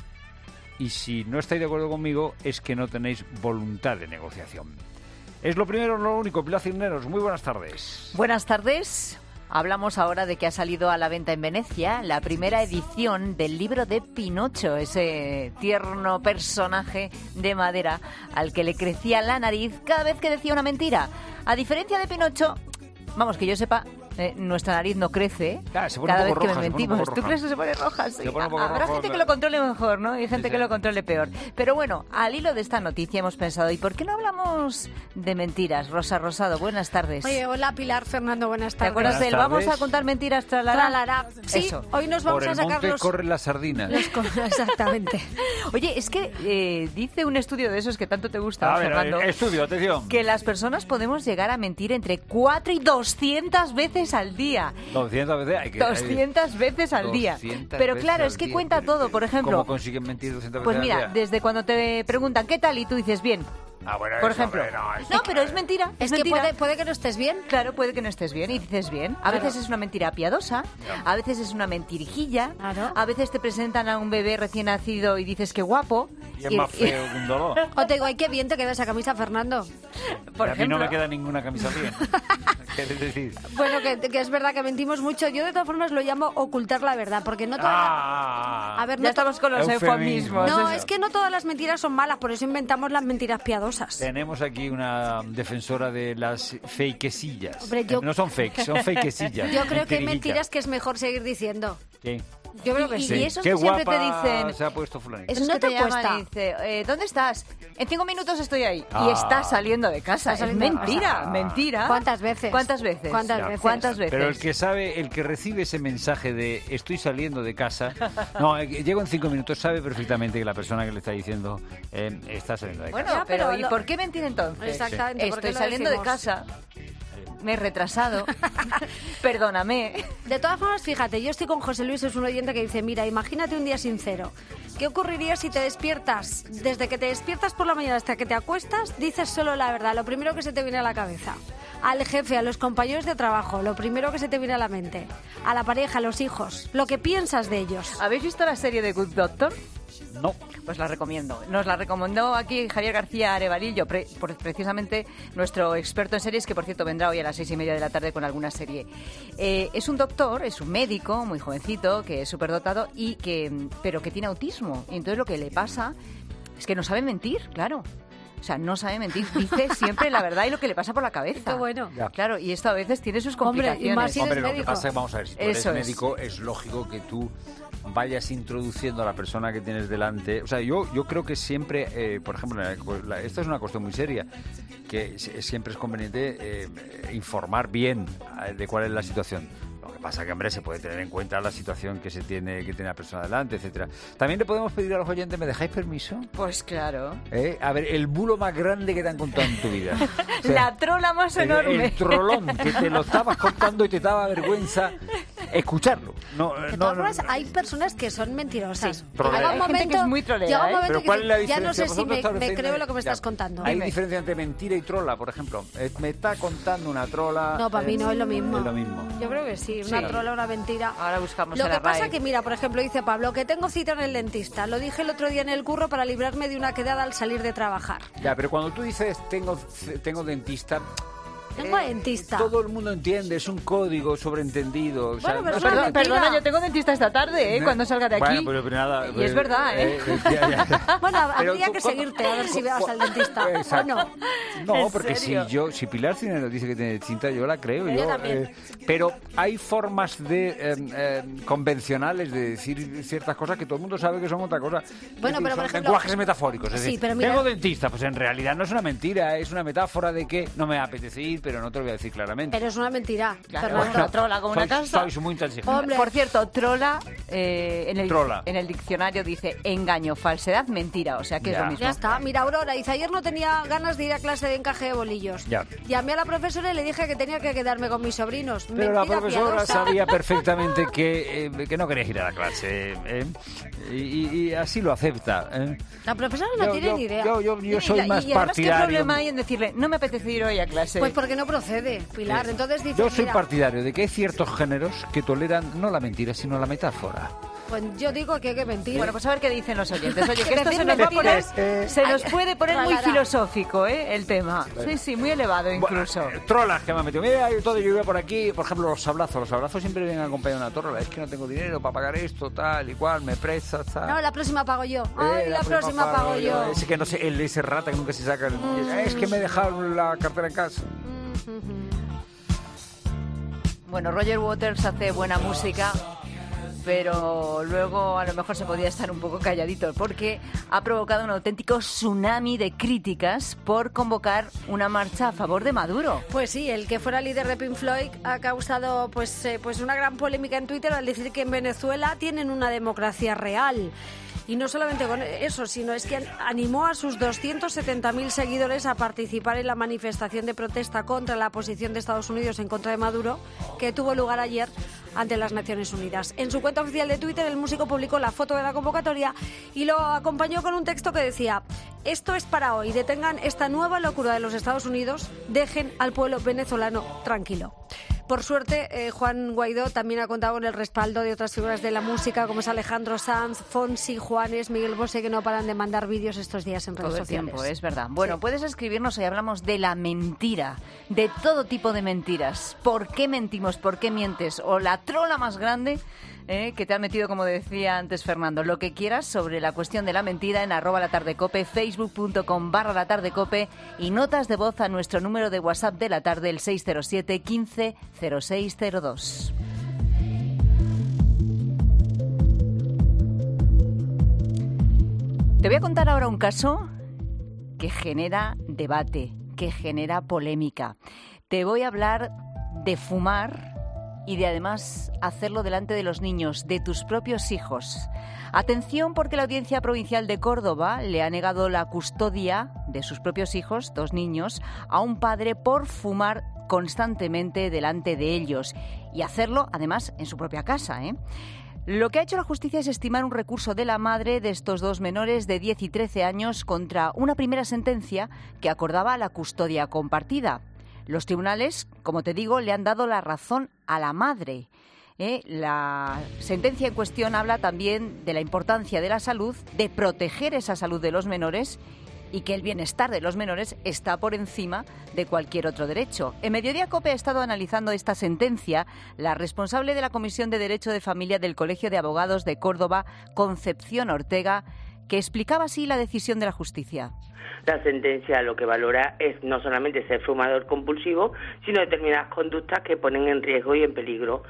y si no estáis de acuerdo conmigo es que no tenéis voluntad de negociación. Es lo primero, lo único. Pilar Cisneros, muy buenas tardes. Buenas tardes. Hablamos ahora de que ha salido a la venta en Venecia la primera edición del libro de Pinocho, ese tierno personaje de madera al que le crecía la nariz cada vez que decía una mentira. A diferencia de Pinocho, vamos, que yo sepa, eh, nuestra nariz no crece Claro, se pone cada un vez poco que roja, me se pone un mentimos. poco ¿Tú roja. crees que se pone roja? Sí. Se pone un poco Habrá rojo, gente que pero- lo controle mejor, ¿no? Y gente Sí, que sí. lo controle peor. Pero bueno, al hilo de esta noticia hemos pensado, ¿y por qué no hablamos de mentiras? Rosa Rosado, buenas tardes. Oye, hola Pilar, Fernando, buenas ¿Te tardes. acuerdas del vamos a contar mentiras tralará? Tralará. Sí, Eso. hoy nos vamos Por a el sacar monte los... corren las sardinas. los co- Exactamente. Oye, es que eh, dice un estudio de esos que tanto te gusta, A ver, Fernando, eh, estudio, atención. que las personas podemos llegar a mentir entre cuatro y doscientas veces al día. doscientas veces hay que... doscientas veces al día. doscientas Pero veces claro, al es que día, cuenta pero- todo. Por ejemplo, ¿Cómo consiguen mentir doscientas pues veces al mira, día? desde cuando te preguntan ¿qué tal? Y tú dices bien. Ah, bueno, Por eso, ejemplo. hombre, no, eso- No, pero es mentira. Es Es, que mentira. puede, puede que no estés bien. Claro, puede que no estés bien y dices bien. A Claro. veces es una mentira piadosa, a veces es una mentirijilla, a veces te presentan a un bebé recién nacido y dices que guapo. Y es más feo que un dolor. O te digo, ay, qué bien te queda esa camisa, Fernando. Por a mí no ejemplo. me queda ninguna camisa bien. ¿Quieres decir? Bueno, que, que es verdad que mentimos mucho. Yo de todas formas lo llamo ocultar la verdad, porque no todas... Ah, A ver, Ya no to- estamos con los Eufemismo. eufemismos. No, eso. es que no todas las mentiras son malas, por eso inventamos las mentiras piadosas. Tenemos aquí una defensora de las fakesillas. Hombre, yo- No son fakes, son fakesillas. Yo creo que hay Mentirijillas. mentiras que es mejor seguir diciendo. Sí. Yo creo que Y- sí. y esos Qué que siempre te guapa dicen- se ha puesto fulanito. Esos No que te, te llaman cuesta. y dice, eh, ¿dónde estás? En cinco minutos estoy ahí. Ah. Y estás saliendo de casa. Estás Es saliendo de mentira, casa. mentira. ¿Cuántas veces? ¿Cuántas veces? ¿Cuántas Ya. veces? ¿Cuántas veces? Pero el que sabe, el que recibe ese mensaje de estoy saliendo de casa, no, eh, llego en cinco minutos, sabe perfectamente que la persona que le está diciendo eh, está saliendo de Bueno, casa. Ya, pero, pero ¿y lo- por qué mentir entonces? Exactamente, ¿por qué Estoy lo saliendo de decimos? casa. Me he retrasado. Perdóname. De todas formas, fíjate, yo estoy con José Luis, es un oyente que dice, mira, imagínate un día sincero. ¿Qué ocurriría si te despiertas, desde que te despiertas por la mañana hasta que te acuestas, dices solo la verdad, lo primero que se te viene a la cabeza? Al jefe, a los compañeros de trabajo, lo primero que se te viene a la mente. A la pareja, a los hijos, lo que piensas de ellos. ¿Habéis visto la serie de Good Doctor? No. Pues la recomiendo. Nos la recomendó aquí Javier García Arevalillo, pre- por- precisamente nuestro experto en series, que por cierto vendrá hoy a las seis y media de la tarde con alguna serie. Eh, es un doctor, es un médico muy jovencito, que es superdotado, y que, pero que tiene autismo. Y entonces lo que le pasa es que no sabe mentir, claro. O sea, no sabe mentir, dice siempre la verdad y lo que le pasa por la cabeza. Qué bueno. Ya. Claro, y esto a veces tiene sus Hombre, y complicaciones. más si eres Hombre, lo que médico. pasa es que, vamos a ver, si tú eres Eso es. médico, es lógico que tú vayas introduciendo a la persona que tienes delante. O sea, yo, yo creo que siempre, eh, por ejemplo, la- la- esta es una cuestión muy seria, que s- siempre es conveniente eh, informar bien eh, de cuál es la situación. Lo que pasa que, hombre, se puede tener en cuenta la situación que se tiene que tiene la persona delante, etcétera. También le podemos pedir a los oyentes, ¿me dejáis permiso? Pues claro. ¿Eh? A ver, el bulo más grande que te han contado en tu vida. O sea, La trola más el, enorme. el trolón, que te lo estabas contando y te daba vergüenza escucharlo. No, De no, todas no, formas, hay personas que son mentirosas. Trolea. Llega Hay un gente que momento, es muy trolea, llega un ¿eh? momento Pero que ¿cuál es la dice, ya no diferencia? sé si Vosotros me, estáis me diciendo- creo lo que me Ya. estás contando. Hay Dime. diferencia entre mentira y trola, por ejemplo. Eh, me está contando una trola. No, para mí no es lo mismo. Es lo mismo. Yo creo que sí, una Sí. trola, una mentira. Ahora buscamos Lo en que la pasa RAE. que, mira, por ejemplo, dice Pablo, que tengo cita en el dentista. Lo dije el otro día en el curro para librarme de una quedada al salir de trabajar. Ya, pero cuando tú dices tengo, tengo dentista. Tengo eh, dentista. Todo el mundo entiende, es un código sobrentendido. o sea, Bueno, pero no es se- una Perdona, mentira. perdona, yo tengo dentista esta tarde, ¿eh? Cuando salga de aquí. Bueno, pero, pero nada. Y es verdad, ¿eh? ya, ya. Bueno, Pero habría tú, que ¿cómo- seguirte a ver si cómo- vas al dentista. Exacto. ¿O no? No, ¿En porque si serio? yo, si Pilar Cinero dice que tiene cinta, yo la creo. Yo también. eh, pero hay formas de eh, eh, convencionales de decir ciertas cosas que todo el mundo sabe que son otra cosa. Es Bueno, decir, pero, por son ejemplo- lenguajes metafóricos. Es Sí, decir, pero mira- tengo dentista, pues en realidad no es una mentira, es una metáfora de que no me apetece ir, pero no te lo voy a decir claramente. Pero es una mentira. Claro, Fernando. bueno, trola como una Sois- casa. sois muy intransigentes. Hombre. Por cierto, trola, eh, en, el, Trola. en el diccionario dice engaño, falsedad, mentira. O sea que es Ya. lo mismo. Ya está. Mira, Aurora dice, ayer no tenía ganas de ir a clase de encaje de bolillos. Ya. Llamé a la profesora y le dije que tenía que quedarme con mis sobrinos. Pero la Mentira profesora piadosa. sabía perfectamente que, eh, que no querías ir a la clase. ¿eh? Y, y así lo acepta. ¿eh? La profesora no Yo- tiene yo- ni idea. yo- yo- yo soy y, más y además, ¿qué partidario. problema hay en decirle no me apetece ir hoy a clase? Pues porque no procede, Pilar. Sí. Entonces dice, Yo soy mira, partidario de que hay ciertos géneros que toleran no la mentira, sino la metáfora. pues yo digo que hay que mentir. Bueno, pues a ver qué dicen los oyentes. Oye, que esto Decir se nos va a poner, mentiras. se nos Ay, puede poner muy ralará. filosófico, ¿eh? El tema. Sí, sí, muy elevado incluso. Bueno, trolas que me han metido. Mira, yo todo yo iba por aquí, por ejemplo, los sablazos. Los sablazos siempre vienen acompañados de una trola. Es que no tengo dinero para pagar esto, tal, igual, me prestas, tal. No, la próxima pago yo. Eh, Ay, la, próxima pago yo. Ese que no sé, el ese rata que nunca se saca. el- Es que me he dejado la cartera en casa. Bueno, Roger Waters hace buena música, pero luego a lo mejor se podía estar un poco calladito porque ha provocado un auténtico tsunami de críticas por convocar una marcha a favor de Maduro. Pues sí, el que fuera líder de Pink Floyd ha causado pues, eh, pues una gran polémica en Twitter al decir que en Venezuela tienen una democracia real. Y no solamente con eso, sino es que animó a sus doscientos setenta mil seguidores a participar en la manifestación de protesta contra la posición de Estados Unidos en contra de Maduro, que tuvo lugar ayer ante las Naciones Unidas. En su cuenta oficial de Twitter, el músico publicó la foto de la convocatoria y lo acompañó con un texto que decía: esto es para hoy, detengan esta nueva locura de los Estados Unidos, dejen al pueblo venezolano tranquilo. Por suerte, eh, Juan Guaidó también ha contado con el respaldo de otras figuras de la música, como es Alejandro Sanz, Fonsi, Juanes, Miguel Bosé, que no paran de mandar vídeos estos días en redes Todo el sociales. tiempo, es verdad. Bueno, puedes escribirnos, hoy hablamos de la mentira, de todo tipo de mentiras. ¿Por qué mentimos? ¿Por qué mientes? O la trola más grande eh, que te ha metido, como decía antes Fernando. Lo que quieras sobre la cuestión de la mentira en arroba la tarde cope, facebook.com barra la tarde cope y notas de voz a nuestro número de WhatsApp de la tarde, el seis cero siete, quince, cero seis cero dos. Te voy a contar ahora un caso que genera debate, que genera polémica. Te voy a hablar de fumar y de además hacerlo delante de los niños, de tus propios hijos. Atención, porque la Audiencia Provincial de Córdoba le ha negado la custodia de sus propios hijos, dos niños, a un padre por fumar constantemente delante de ellos y hacerlo además en su propia casa, ¿eh? Lo que ha hecho la justicia es estimar un recurso de la madre de estos dos menores de diez y trece años contra una primera sentencia que acordaba la custodia compartida. Los tribunales, como te digo, le han dado la razón a la madre. ¿eh? La sentencia en cuestión habla también de la importancia de la salud, de proteger esa salud de los menores y que el bienestar de los menores está por encima de cualquier otro derecho. En Mediodía COPE ha estado analizando esta sentencia la responsable de la Comisión de Derecho de Familia del Colegio de Abogados de Córdoba, Concepción Ortega, que explicaba así la decisión de la justicia. La sentencia lo que valora es no solamente ser fumador compulsivo, sino determinadas conductas que ponen en riesgo y en peligro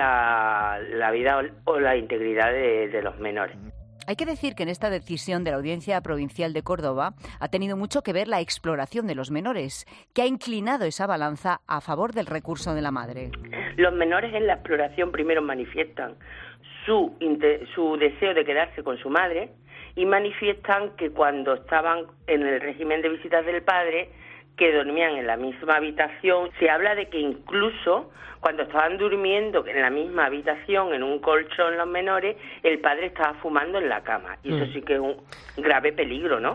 la, la vida o la integridad de, de los menores. Hay que decir que en esta decisión de la Audiencia Provincial de Córdoba ha tenido mucho que ver la exploración de los menores, que ha inclinado esa balanza a favor del recurso de la madre. Los menores en la exploración primero manifiestan su, su deseo de quedarse con su madre y manifiestan que cuando estaban en el régimen de visitas del padre, que dormían en la misma habitación, se habla de que incluso cuando estaban durmiendo en la misma habitación, en un colchón los menores, el padre estaba fumando en la cama. Y eso sí que es un grave peligro, ¿no?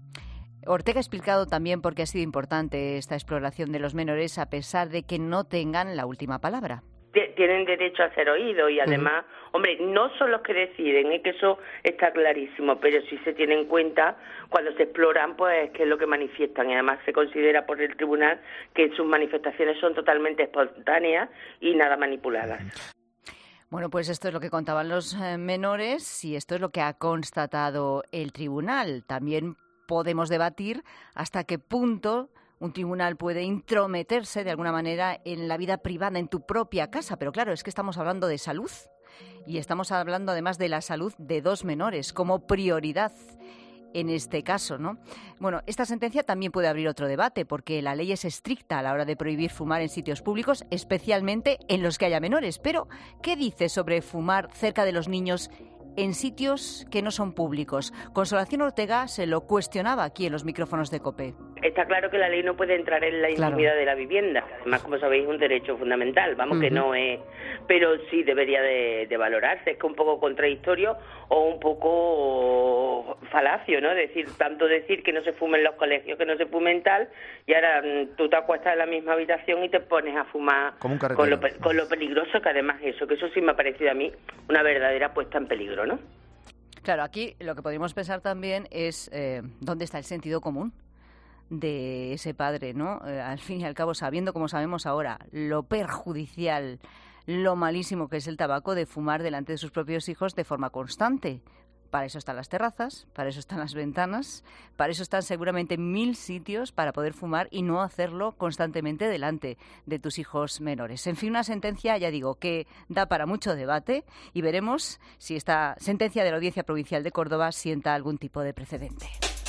Ortega ha explicado también por qué ha sido importante esta exploración de los menores a pesar de que no tengan la última palabra. Tienen derecho a ser oídos y además, uh-huh. hombre, no son los que deciden, es que eso está clarísimo, pero sí se tiene en cuenta cuando se exploran, pues, qué es lo que manifiestan. Y además se considera por el tribunal que sus manifestaciones son totalmente espontáneas y nada manipuladas. Bueno, pues esto es lo que contaban los eh, menores y esto es lo que ha constatado el tribunal. También podemos debatir hasta qué punto un tribunal puede intrometerse de alguna manera en la vida privada, en tu propia casa. Pero claro, es que estamos hablando de salud y estamos hablando además de la salud de dos menores como prioridad. en este caso, ¿no? Bueno, esta sentencia también puede abrir otro debate, porque la ley es estricta a la hora de prohibir fumar en sitios públicos, especialmente en los que haya menores. Pero, ¿qué dice sobre fumar cerca de los niños en sitios que no son públicos? Consolación Ortega se lo cuestionaba aquí en los micrófonos de COPE. Está claro que la ley no puede entrar en la intimidad claro. de la vivienda. Además, como sabéis, es un derecho fundamental. Vamos, uh-huh. que no es... Pero sí debería de, de valorarse. Es que un poco contradictorio o un poco falacio, ¿no? Decir, tanto decir que no se fume en los colegios, que no se fume en tal, y ahora tú te acuestas en la misma habitación y te pones a fumar como un con, lo, con lo peligroso que además eso, que eso sí me ha parecido a mí una verdadera puesta en peligro, ¿no? Claro, aquí lo que podríamos pensar también es eh, dónde está el sentido común de ese padre, ¿no? Eh, al fin y al cabo, sabiendo, como sabemos ahora, lo perjudicial, lo malísimo que es el tabaco, de fumar delante de sus propios hijos de forma constante. Para eso están las terrazas, para eso están las ventanas, para eso están seguramente mil sitios para poder fumar y no hacerlo constantemente delante de tus hijos menores. En fin, una sentencia, ya digo, que da para mucho debate y veremos si esta sentencia de la Audiencia Provincial de Córdoba sienta algún tipo de precedente.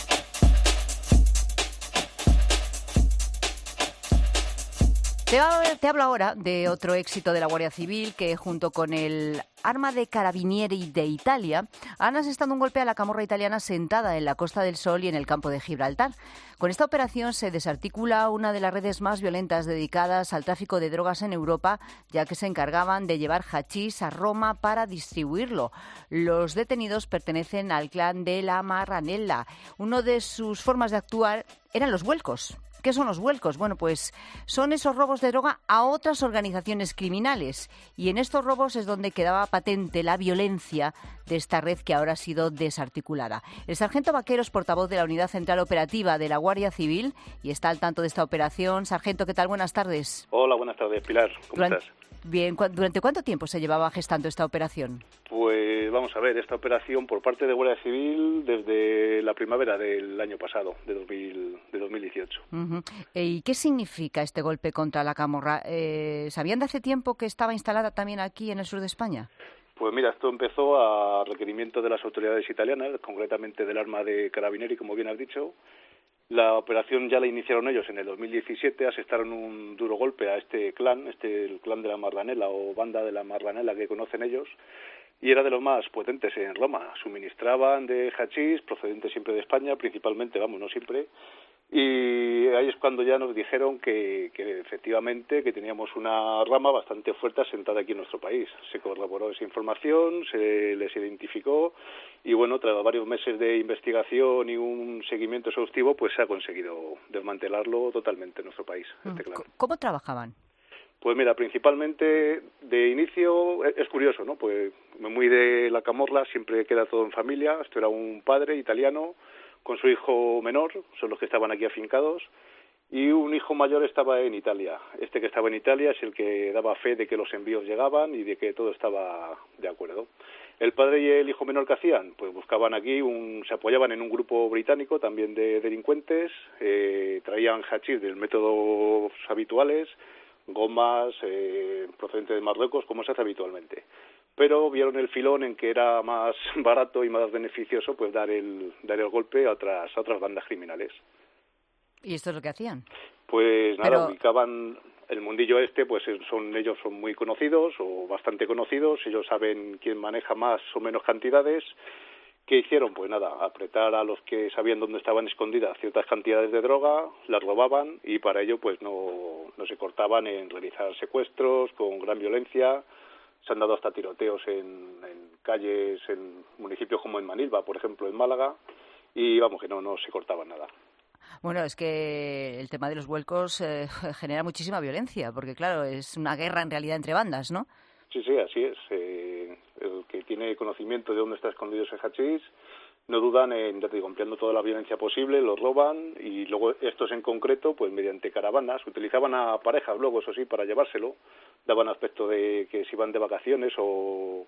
Te, te hablo ahora de otro éxito de la Guardia Civil que, junto con el Arma dei Carabinieri de Italia, han asestado un golpe a la camorra italiana sentada en la Costa del Sol y en el campo de Gibraltar. Con esta operación se desarticula una de las redes más violentas dedicadas al tráfico de drogas en Europa, ya que se encargaban de llevar hachís a Roma para distribuirlo. Los detenidos pertenecen al clan de la Marranella. Una de sus formas de actuar eran los vuelcos. ¿Qué son los vuelcos? Bueno, pues son esos robos de droga a otras organizaciones criminales. Y en estos robos es donde quedaba patente la violencia de esta red que ahora ha sido desarticulada. El sargento Vaqueros, portavoz de la Unidad Central Operativa de la Guardia Civil, y está al tanto de esta operación. Sargento, ¿qué tal? Buenas tardes. Hola, buenas tardes, Pilar. ¿Cómo Durante... estás? Bien, ¿durante cuánto tiempo se llevaba gestando esta operación? Pues vamos a ver, esta operación por parte de Guardia Civil desde la primavera del año pasado, de, dos mil, de dos mil dieciocho. Uh-huh. ¿Y qué significa este golpe contra la camorra? Eh, ¿Sabían de hace tiempo que estaba instalada también aquí en el sur de España? Pues mira, esto empezó a requerimiento de las autoridades italianas, concretamente del Arma dei Carabinieri, como bien has dicho. La operación ya la iniciaron ellos en el dos mil diecisiete, asestaron un duro golpe a este clan, este el clan de la Marranella o banda de la Marranella que conocen ellos, y era de los más potentes en Roma. Suministraban de hachís, procedente siempre de España, principalmente, vamos, no siempre, y ahí es cuando ya nos dijeron que, que efectivamente que teníamos una rama bastante fuerte asentada aquí en nuestro país. Se corroboró esa información, se les identificó y bueno, tras varios meses de investigación y un seguimiento exhaustivo, pues se ha conseguido desmantelarlo totalmente en nuestro país. Este clan. ¿Cómo trabajaban? Pues mira, principalmente de inicio es curioso, ¿no? Pues muy de la camorra, siempre queda todo en familia. Esto era un padre italiano con su hijo menor, son los que estaban aquí afincados, y un hijo mayor estaba en Italia. Este que estaba en Italia es el que daba fe de que los envíos llegaban y de que todo estaba de acuerdo. El padre y el hijo menor, ¿qué hacían? Pues buscaban aquí, un, se apoyaban en un grupo británico también de delincuentes, eh, traían hachís de métodos habituales, gomas eh, procedentes de Marruecos, como se hace habitualmente. Pero vieron el filón en que era más barato y más beneficioso pues dar el dar el golpe a otras a otras bandas criminales. ¿Y esto es lo que hacían? Pues nada, Pero... ubicaban el mundillo este, pues son ellos son muy conocidos o bastante conocidos, ellos saben quién maneja más o menos cantidades. ¿Qué hicieron? Pues nada, apretar a los que sabían dónde estaban escondidas ciertas cantidades de droga, las robaban y para ello pues no, no se cortaban en realizar secuestros con gran violencia. Se han dado hasta tiroteos en, en calles, en municipios como en Manilva, por ejemplo, en Málaga, y vamos, que no, no se cortaba nada. Bueno, es que el tema de los vuelcos eh, genera muchísima violencia, porque claro, es una guerra en realidad entre bandas, ¿no? Sí, sí, así es. Eh, el que tiene conocimiento de dónde está escondido ese hachís, no dudan en, ya te digo, empleando toda la violencia posible, lo roban y luego estos en concreto, pues mediante caravanas, utilizaban a parejas luego, eso sí, para llevárselo, daban aspecto de que se iban de vacaciones o,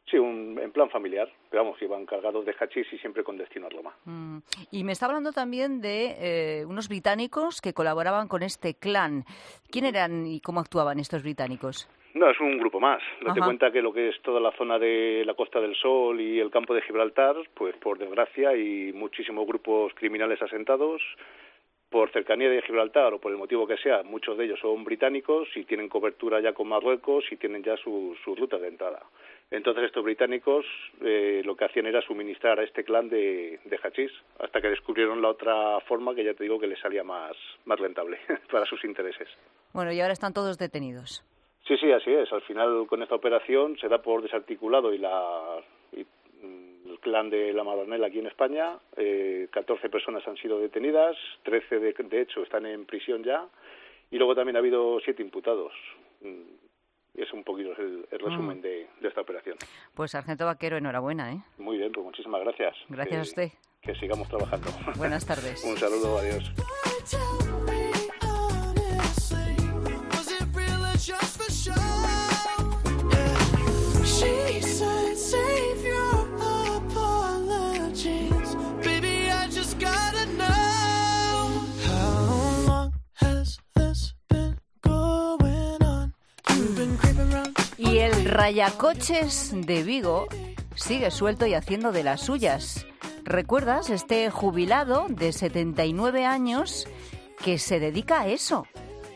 Sí, un, en plan familiar, pero vamos, iban cargados de hachís y siempre con destino a Roma. Mm. Y me está hablando también de eh, unos británicos que colaboraban con este clan. ¿Quién eran y cómo actuaban estos británicos? No, es un grupo más. Date Ajá. cuenta que lo que es toda la zona de la Costa del Sol y el campo de Gibraltar, pues por desgracia hay muchísimos grupos criminales asentados. Por cercanía de Gibraltar o por el motivo que sea, muchos de ellos son británicos y tienen cobertura ya con Marruecos y tienen ya sus su rutas de entrada. Entonces estos británicos eh, lo que hacían era suministrar a este clan de, de hachís, hasta que descubrieron la otra forma que ya te digo que les salía más, más rentable para sus intereses. Bueno, y ahora están todos detenidos. Sí, sí, así es. Al final con esta operación se da por desarticulado y la... Y, el clan de la Madonela aquí en España, eh, catorce personas han sido detenidas, trece de, de hecho están en prisión ya, y luego también ha habido siete imputados. Y es un poquito el, el resumen mm. de, de esta operación. Pues Sargento Vaquero, enhorabuena, ¿eh? Muy bien, pues muchísimas gracias. Gracias que, a usted. Que sigamos trabajando. Buenas tardes. Un saludo, adiós. Y el rayacoches de Vigo sigue suelto y haciendo de las suyas. ¿Recuerdas este jubilado de setenta y nueve años que se dedica a eso?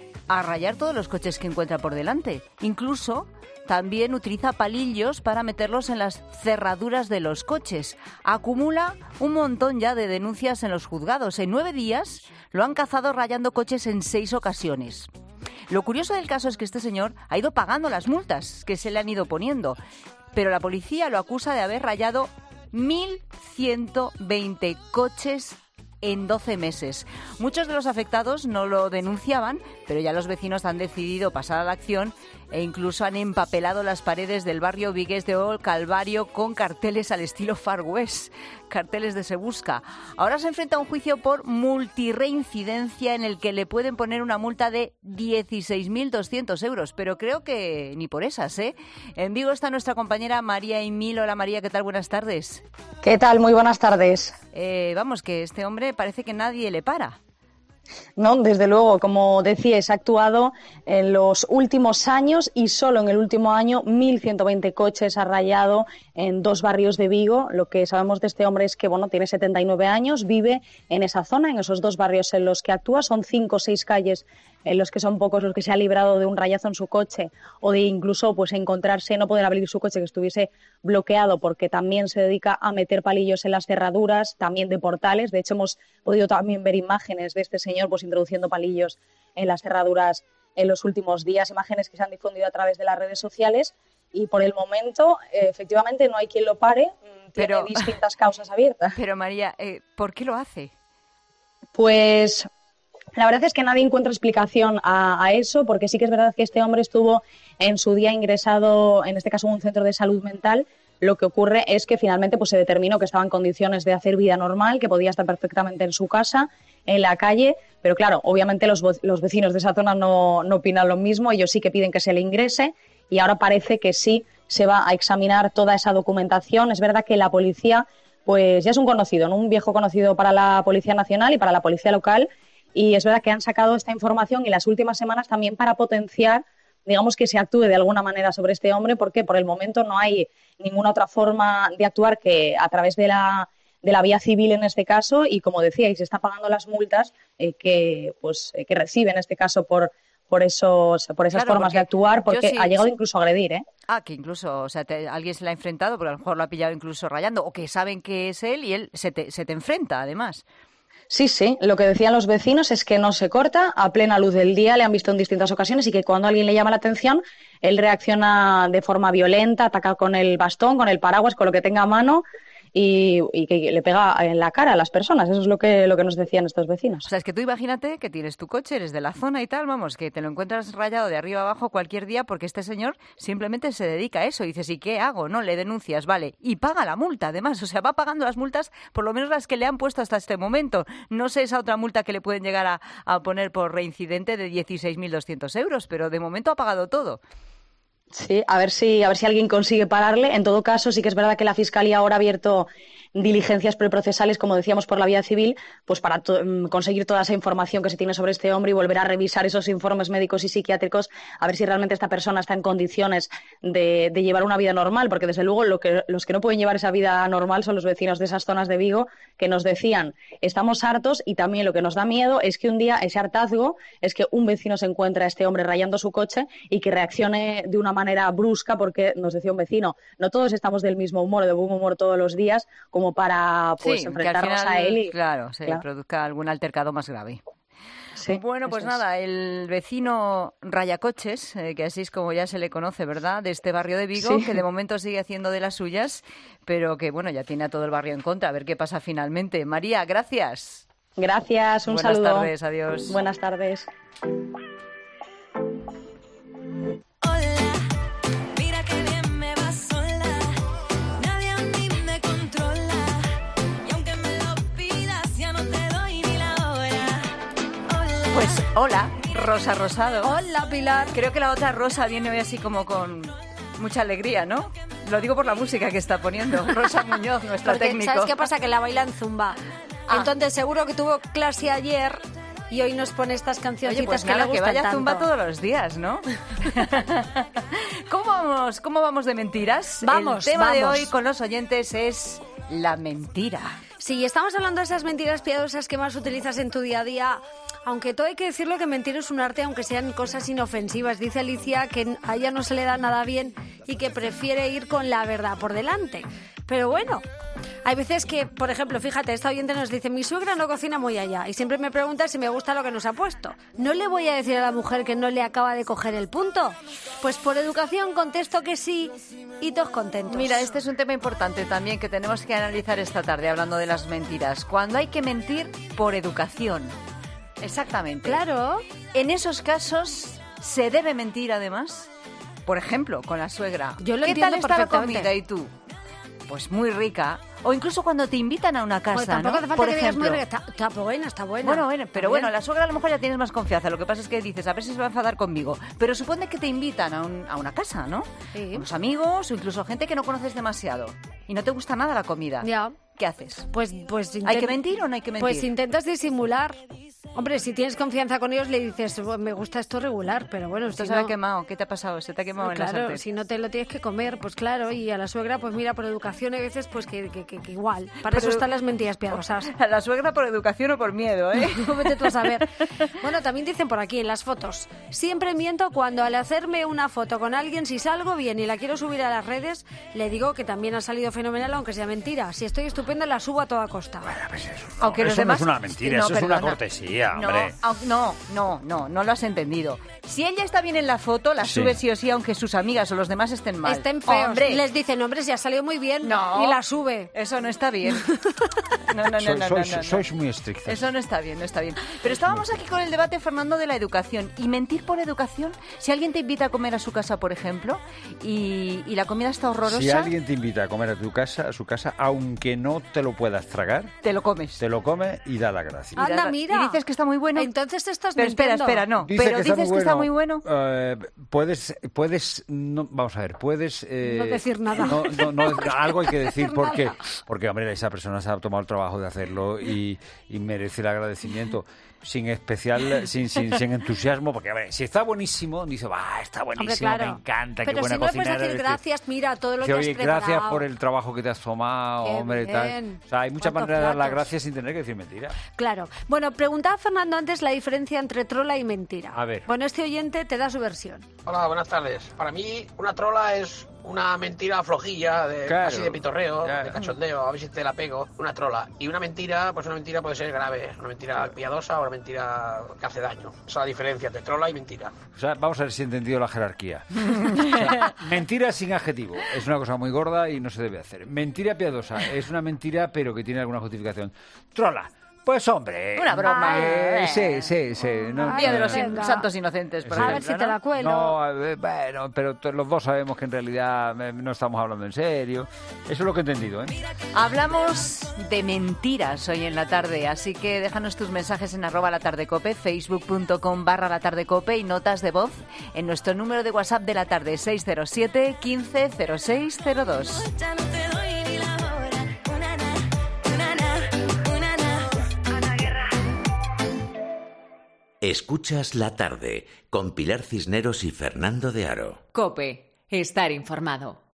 A rayar todos los coches que encuentra por delante. Incluso también utiliza palillos para meterlos en las cerraduras de los coches. Acumula un montón ya de denuncias en los juzgados. En nueve días lo han cazado rayando coches en seis ocasiones. Lo curioso del caso es que este señor ha ido pagando las multas que se le han ido poniendo, pero la policía lo acusa de haber rayado mil ciento veinte coches en doce meses. Muchos de los afectados no lo denunciaban, pero ya los vecinos han decidido pasar a la acción e incluso han empapelado las paredes del barrio vigués de Old Calvario con carteles al estilo Far West, carteles de Se Busca. Ahora se enfrenta a un juicio por multirreincidencia en el que le pueden poner una multa de dieciséis mil doscientos euros, pero creo que ni por esas, ¿eh? En Vigo está nuestra compañera María Emil. Hola María, ¿qué tal? Buenas tardes. ¿Qué tal? Muy buenas tardes. Eh, vamos, que este hombre parece que nadie le para. No, desde luego, como decíais, ha actuado en los últimos años y solo en el último año mil ciento veinte coches ha rayado en dos barrios de Vigo. Lo que sabemos de este hombre es que bueno, tiene setenta y nueve años, vive en esa zona, en esos dos barrios en los que actúa. Son cinco o seis calles en los que son pocos los que se ha librado de un rayazo en su coche o de incluso pues encontrarse, no poder abrir su coche que estuviese bloqueado, porque también se dedica a meter palillos en las cerraduras, también de portales. De hecho, hemos podido también ver imágenes de este señor pues introduciendo palillos en las cerraduras en los últimos días, imágenes que se han difundido a través de las redes sociales. Y por el momento, eh, efectivamente, no hay quien lo pare. Tiene pero, distintas causas abiertas. Pero María, eh, ¿por qué lo hace? Pues la verdad es que nadie encuentra explicación a, a eso, porque sí que es verdad que este hombre estuvo en su día ingresado, en este caso en un centro de salud mental. Lo que ocurre es que finalmente pues, se determinó que estaba en condiciones de hacer vida normal, que podía estar perfectamente en su casa, en la calle, pero claro, obviamente los, los vecinos de esa zona no, no opinan lo mismo. Ellos sí que piden que se le ingrese y ahora parece que sí se va a examinar toda esa documentación. Es verdad que la policía pues ya es un conocido, ¿no? Un viejo conocido para la Policía Nacional y para la Policía Local, y es verdad que han sacado esta información y las últimas semanas también para potenciar, digamos, que se actúe de alguna manera sobre este hombre, porque por el momento no hay ninguna otra forma de actuar que a través de la, de la vía civil en este caso, y como decíais, se está pagando las multas eh, que, pues, eh, que recibe en este caso por, por, esos, por esas claro, formas de actuar, porque sí, ha llegado sí. incluso a agredir, ¿eh? Ah, que incluso, o sea, te, alguien se le ha enfrentado, porque a lo mejor lo ha pillado incluso rayando, o que saben que es él y él se te, se te enfrenta, además. Sí, sí, lo que decían los vecinos es que no se corta, a plena luz del día, le han visto en distintas ocasiones, y que cuando alguien le llama la atención, él reacciona de forma violenta, ataca con el bastón, con el paraguas, con lo que tenga a mano, y, y que le pega en la cara a las personas. Eso es lo que, lo que nos decían estos vecinos. O sea, es que tú imagínate que tienes tu coche, eres de la zona y tal, vamos, que te lo encuentras rayado de arriba abajo cualquier día, porque este señor simplemente se dedica a eso. Y dices, ¿y qué hago? No, le denuncias, vale, y paga la multa, además. O sea, va pagando las multas, por lo menos las que le han puesto hasta este momento. No sé esa otra multa que le pueden llegar a, a poner por reincidente de dieciséis mil doscientos euros, pero de momento ha pagado todo. Sí, a ver si, a ver si alguien consigue pararle. En todo caso, sí que es verdad que la Fiscalía ahora ha abierto diligencias preprocesales, como decíamos, por la vía civil, pues para to- conseguir toda esa información que se tiene sobre este hombre y volver a revisar esos informes médicos y psiquiátricos, a ver si realmente esta persona está en condiciones de, de llevar una vida normal, porque desde luego lo que, los que no pueden llevar esa vida normal son los vecinos de esas zonas de Vigo, que nos decían, estamos hartos, y también lo que nos da miedo es que un día ese hartazgo es que un vecino se encuentra a este hombre rayando su coche y que reaccione de una manera brusca, porque nos decía un vecino, no todos estamos del mismo humor, de buen humor todos los días, como para pues sí, enfrentarnos que al final, a él y claro, se claro. produzca algún altercado más grave. Sí, bueno, pues nada, el vecino Rayacoches, eh, que así es como ya se le conoce, ¿verdad?, de este barrio de Vigo, sí. que de momento sigue haciendo de las suyas, pero que, bueno, ya tiene a todo el barrio en contra. A ver qué pasa finalmente. María, gracias. Gracias, un Buenas saludo. Buenas tardes, adiós. Buenas tardes. Pues hola, Rosa Rosado. Hola, Pilar. Creo que la otra Rosa viene hoy así como con mucha alegría, ¿no? Lo digo por la música que está poniendo Rosa Muñoz, nuestra Porque, técnico. ¿sabes qué pasa? Que la baila en Zumba. Ah. Entonces seguro que tuvo clase ayer y hoy nos pone estas cancioncitas Oye, pues que nada, le que gustan vaya tanto. Zumba todos los días, ¿no? ¿Cómo vamos, cómo vamos de mentiras? Vamos, El tema de vamos. hoy con los oyentes es la mentira. Sí, estamos hablando de esas mentiras piadosas que más utilizas en tu día a día. Aunque todo hay que decirlo que mentir es un arte, aunque sean cosas inofensivas. Dice Alicia que a ella no se le da nada bien y que prefiere ir con la verdad por delante. Pero bueno, hay veces que, por ejemplo, fíjate, esta oyente nos dice, mi suegra no cocina muy allá y siempre me pregunta si me gusta lo que nos ha puesto. ¿No le voy a decir a la mujer que no le acaba de coger el punto? Pues por educación contesto que sí y todos contentos. Mira, este es un tema importante también que tenemos que analizar esta tarde, hablando de las mentiras. Cuando hay que mentir por educación. Exactamente. Claro. En esos casos, ¿se debe mentir además? Por ejemplo, con la suegra. Yo lo ¿Qué entiendo tal está la perfectamente. comida? Y tú, pues muy rica. O incluso cuando te invitan a una casa, Pues tampoco ¿no? hace falta Por que digas muy ejemplo. rica. Está, está buena, está buena. Bueno, bueno, pero Está bueno, bien. la suegra a lo mejor ya tienes más confianza. Lo que pasa es que dices, a ver si se va a enfadar conmigo. Pero supone que te invitan a, un- a una casa, ¿no? Sí. Unos amigos o incluso gente que no conoces demasiado. Y no te gusta nada la comida. Ya. ¿Qué haces? Pues, pues ¿Hay intent- que mentir o no hay que mentir? Pues intentas disimular. Hombre, si tienes confianza con ellos, le dices, "Bueno, me gusta esto regular, pero bueno, Esto si se ha no... quemado. ¿Qué te ha pasado? Se te ha quemado en la Claro, sartén. si no te lo tienes que comer, pues claro, y a la suegra, pues mira, por educación hay veces pues que, que- que- que igual. Para Pero- eso están las mentiras piadosas. A la suegra por educación o por miedo, ¿eh? Vete tú a saber. Bueno, también dicen por aquí en las fotos. Siempre miento cuando al hacerme una foto con alguien, si salgo bien y la quiero subir a las redes, le digo que también ha salido fenomenal, aunque sea mentira. Si estoy estupenda, la subo a toda costa. Aunque los Eso no demás... es una mentira, No, eso es una perdona. cortesía, No, hombre. au- no, no, no, no lo has entendido. Si ella está bien en la foto, la Sí. sube sí o sí, aunque sus amigas o los demás estén mal. Estén feos. Hombre, Les dicen, hombre, si ha salido muy bien, No. y la sube. eso no está bien. No, no, no, Sois- no, no, sois, no, no. sois muy estrictos. Eso no está bien, no está bien. Pero estábamos aquí con el debate, Fernando, de la educación. ¿Y mentir por educación? Si alguien te invita a comer a su casa, por ejemplo, y, y la comida está horrorosa, Si alguien te invita a comer a tu casa, a su casa, aunque no te lo puedas tragar, te lo comes. te lo comes y da la gracia. Anda, mira. Y dices que está muy bueno. Entonces te estás Pero espera, mintiendo. espera, no. Dice pero que dices está muy que está muy bueno. bueno. Eh, puedes, puedes, no, vamos a ver, puedes... eh, No decir nada. No, no, no, algo hay que decir decir porque, nada. porque, hombre, esa persona se ha tomado el trabajo de hacerlo y, y merece el agradecimiento. Sin especial, sin, sin, sin entusiasmo, porque a ver, si está buenísimo, dice, va, está Hombre, buenísimo, claro. me encanta, Pero qué buena si no le puedes cocinera decir eres". gracias, mira, todo lo Dice, que has oye, preparado. gracias por el trabajo que te has tomado, Qué hombre, bien. tal. O sea, hay muchas ¿Cuántos maneras de dar las platos? gracias sin tener que decir mentira. Claro. Bueno, preguntaba Fernando antes la diferencia entre trola y mentira. A ver. Bueno, este oyente te da su versión. Hola, buenas tardes. Para mí, una trola es una mentira flojilla, de, Claro, casi de pitorreo, claro. de cachondeo, a ver si te la pego, una trola. Y una mentira, pues una mentira puede ser grave, una mentira piadosa o una mentira que hace daño. Esa es la diferencia entre trola y mentira. O sea, vamos a ver si he entendido la jerarquía. O sea, mentira sin adjetivo es una cosa muy gorda y no se debe hacer. Mentira piadosa es una mentira pero que tiene alguna justificación. Trola. Pues hombre. Una broma. Eh, sí, sí, sí. No, Día de los eh, in- santos inocentes, por Sí. ejemplo. A ver si te la cuelo. No, eh, bueno, pero t- los dos sabemos que en realidad eh, no estamos hablando en serio. Eso es lo que he entendido, ¿eh? Hablamos de mentiras hoy en la tarde, así que déjanos tus mensajes en arroba la tarde cope, facebook.com barra la tarde cope y notas de voz en nuestro número de WhatsApp de la tarde seis cero siete, quince, cero seis cero dos. Escuchas La Tarde con Pilar Cisneros y Fernando de Aro. Cope, estar informado.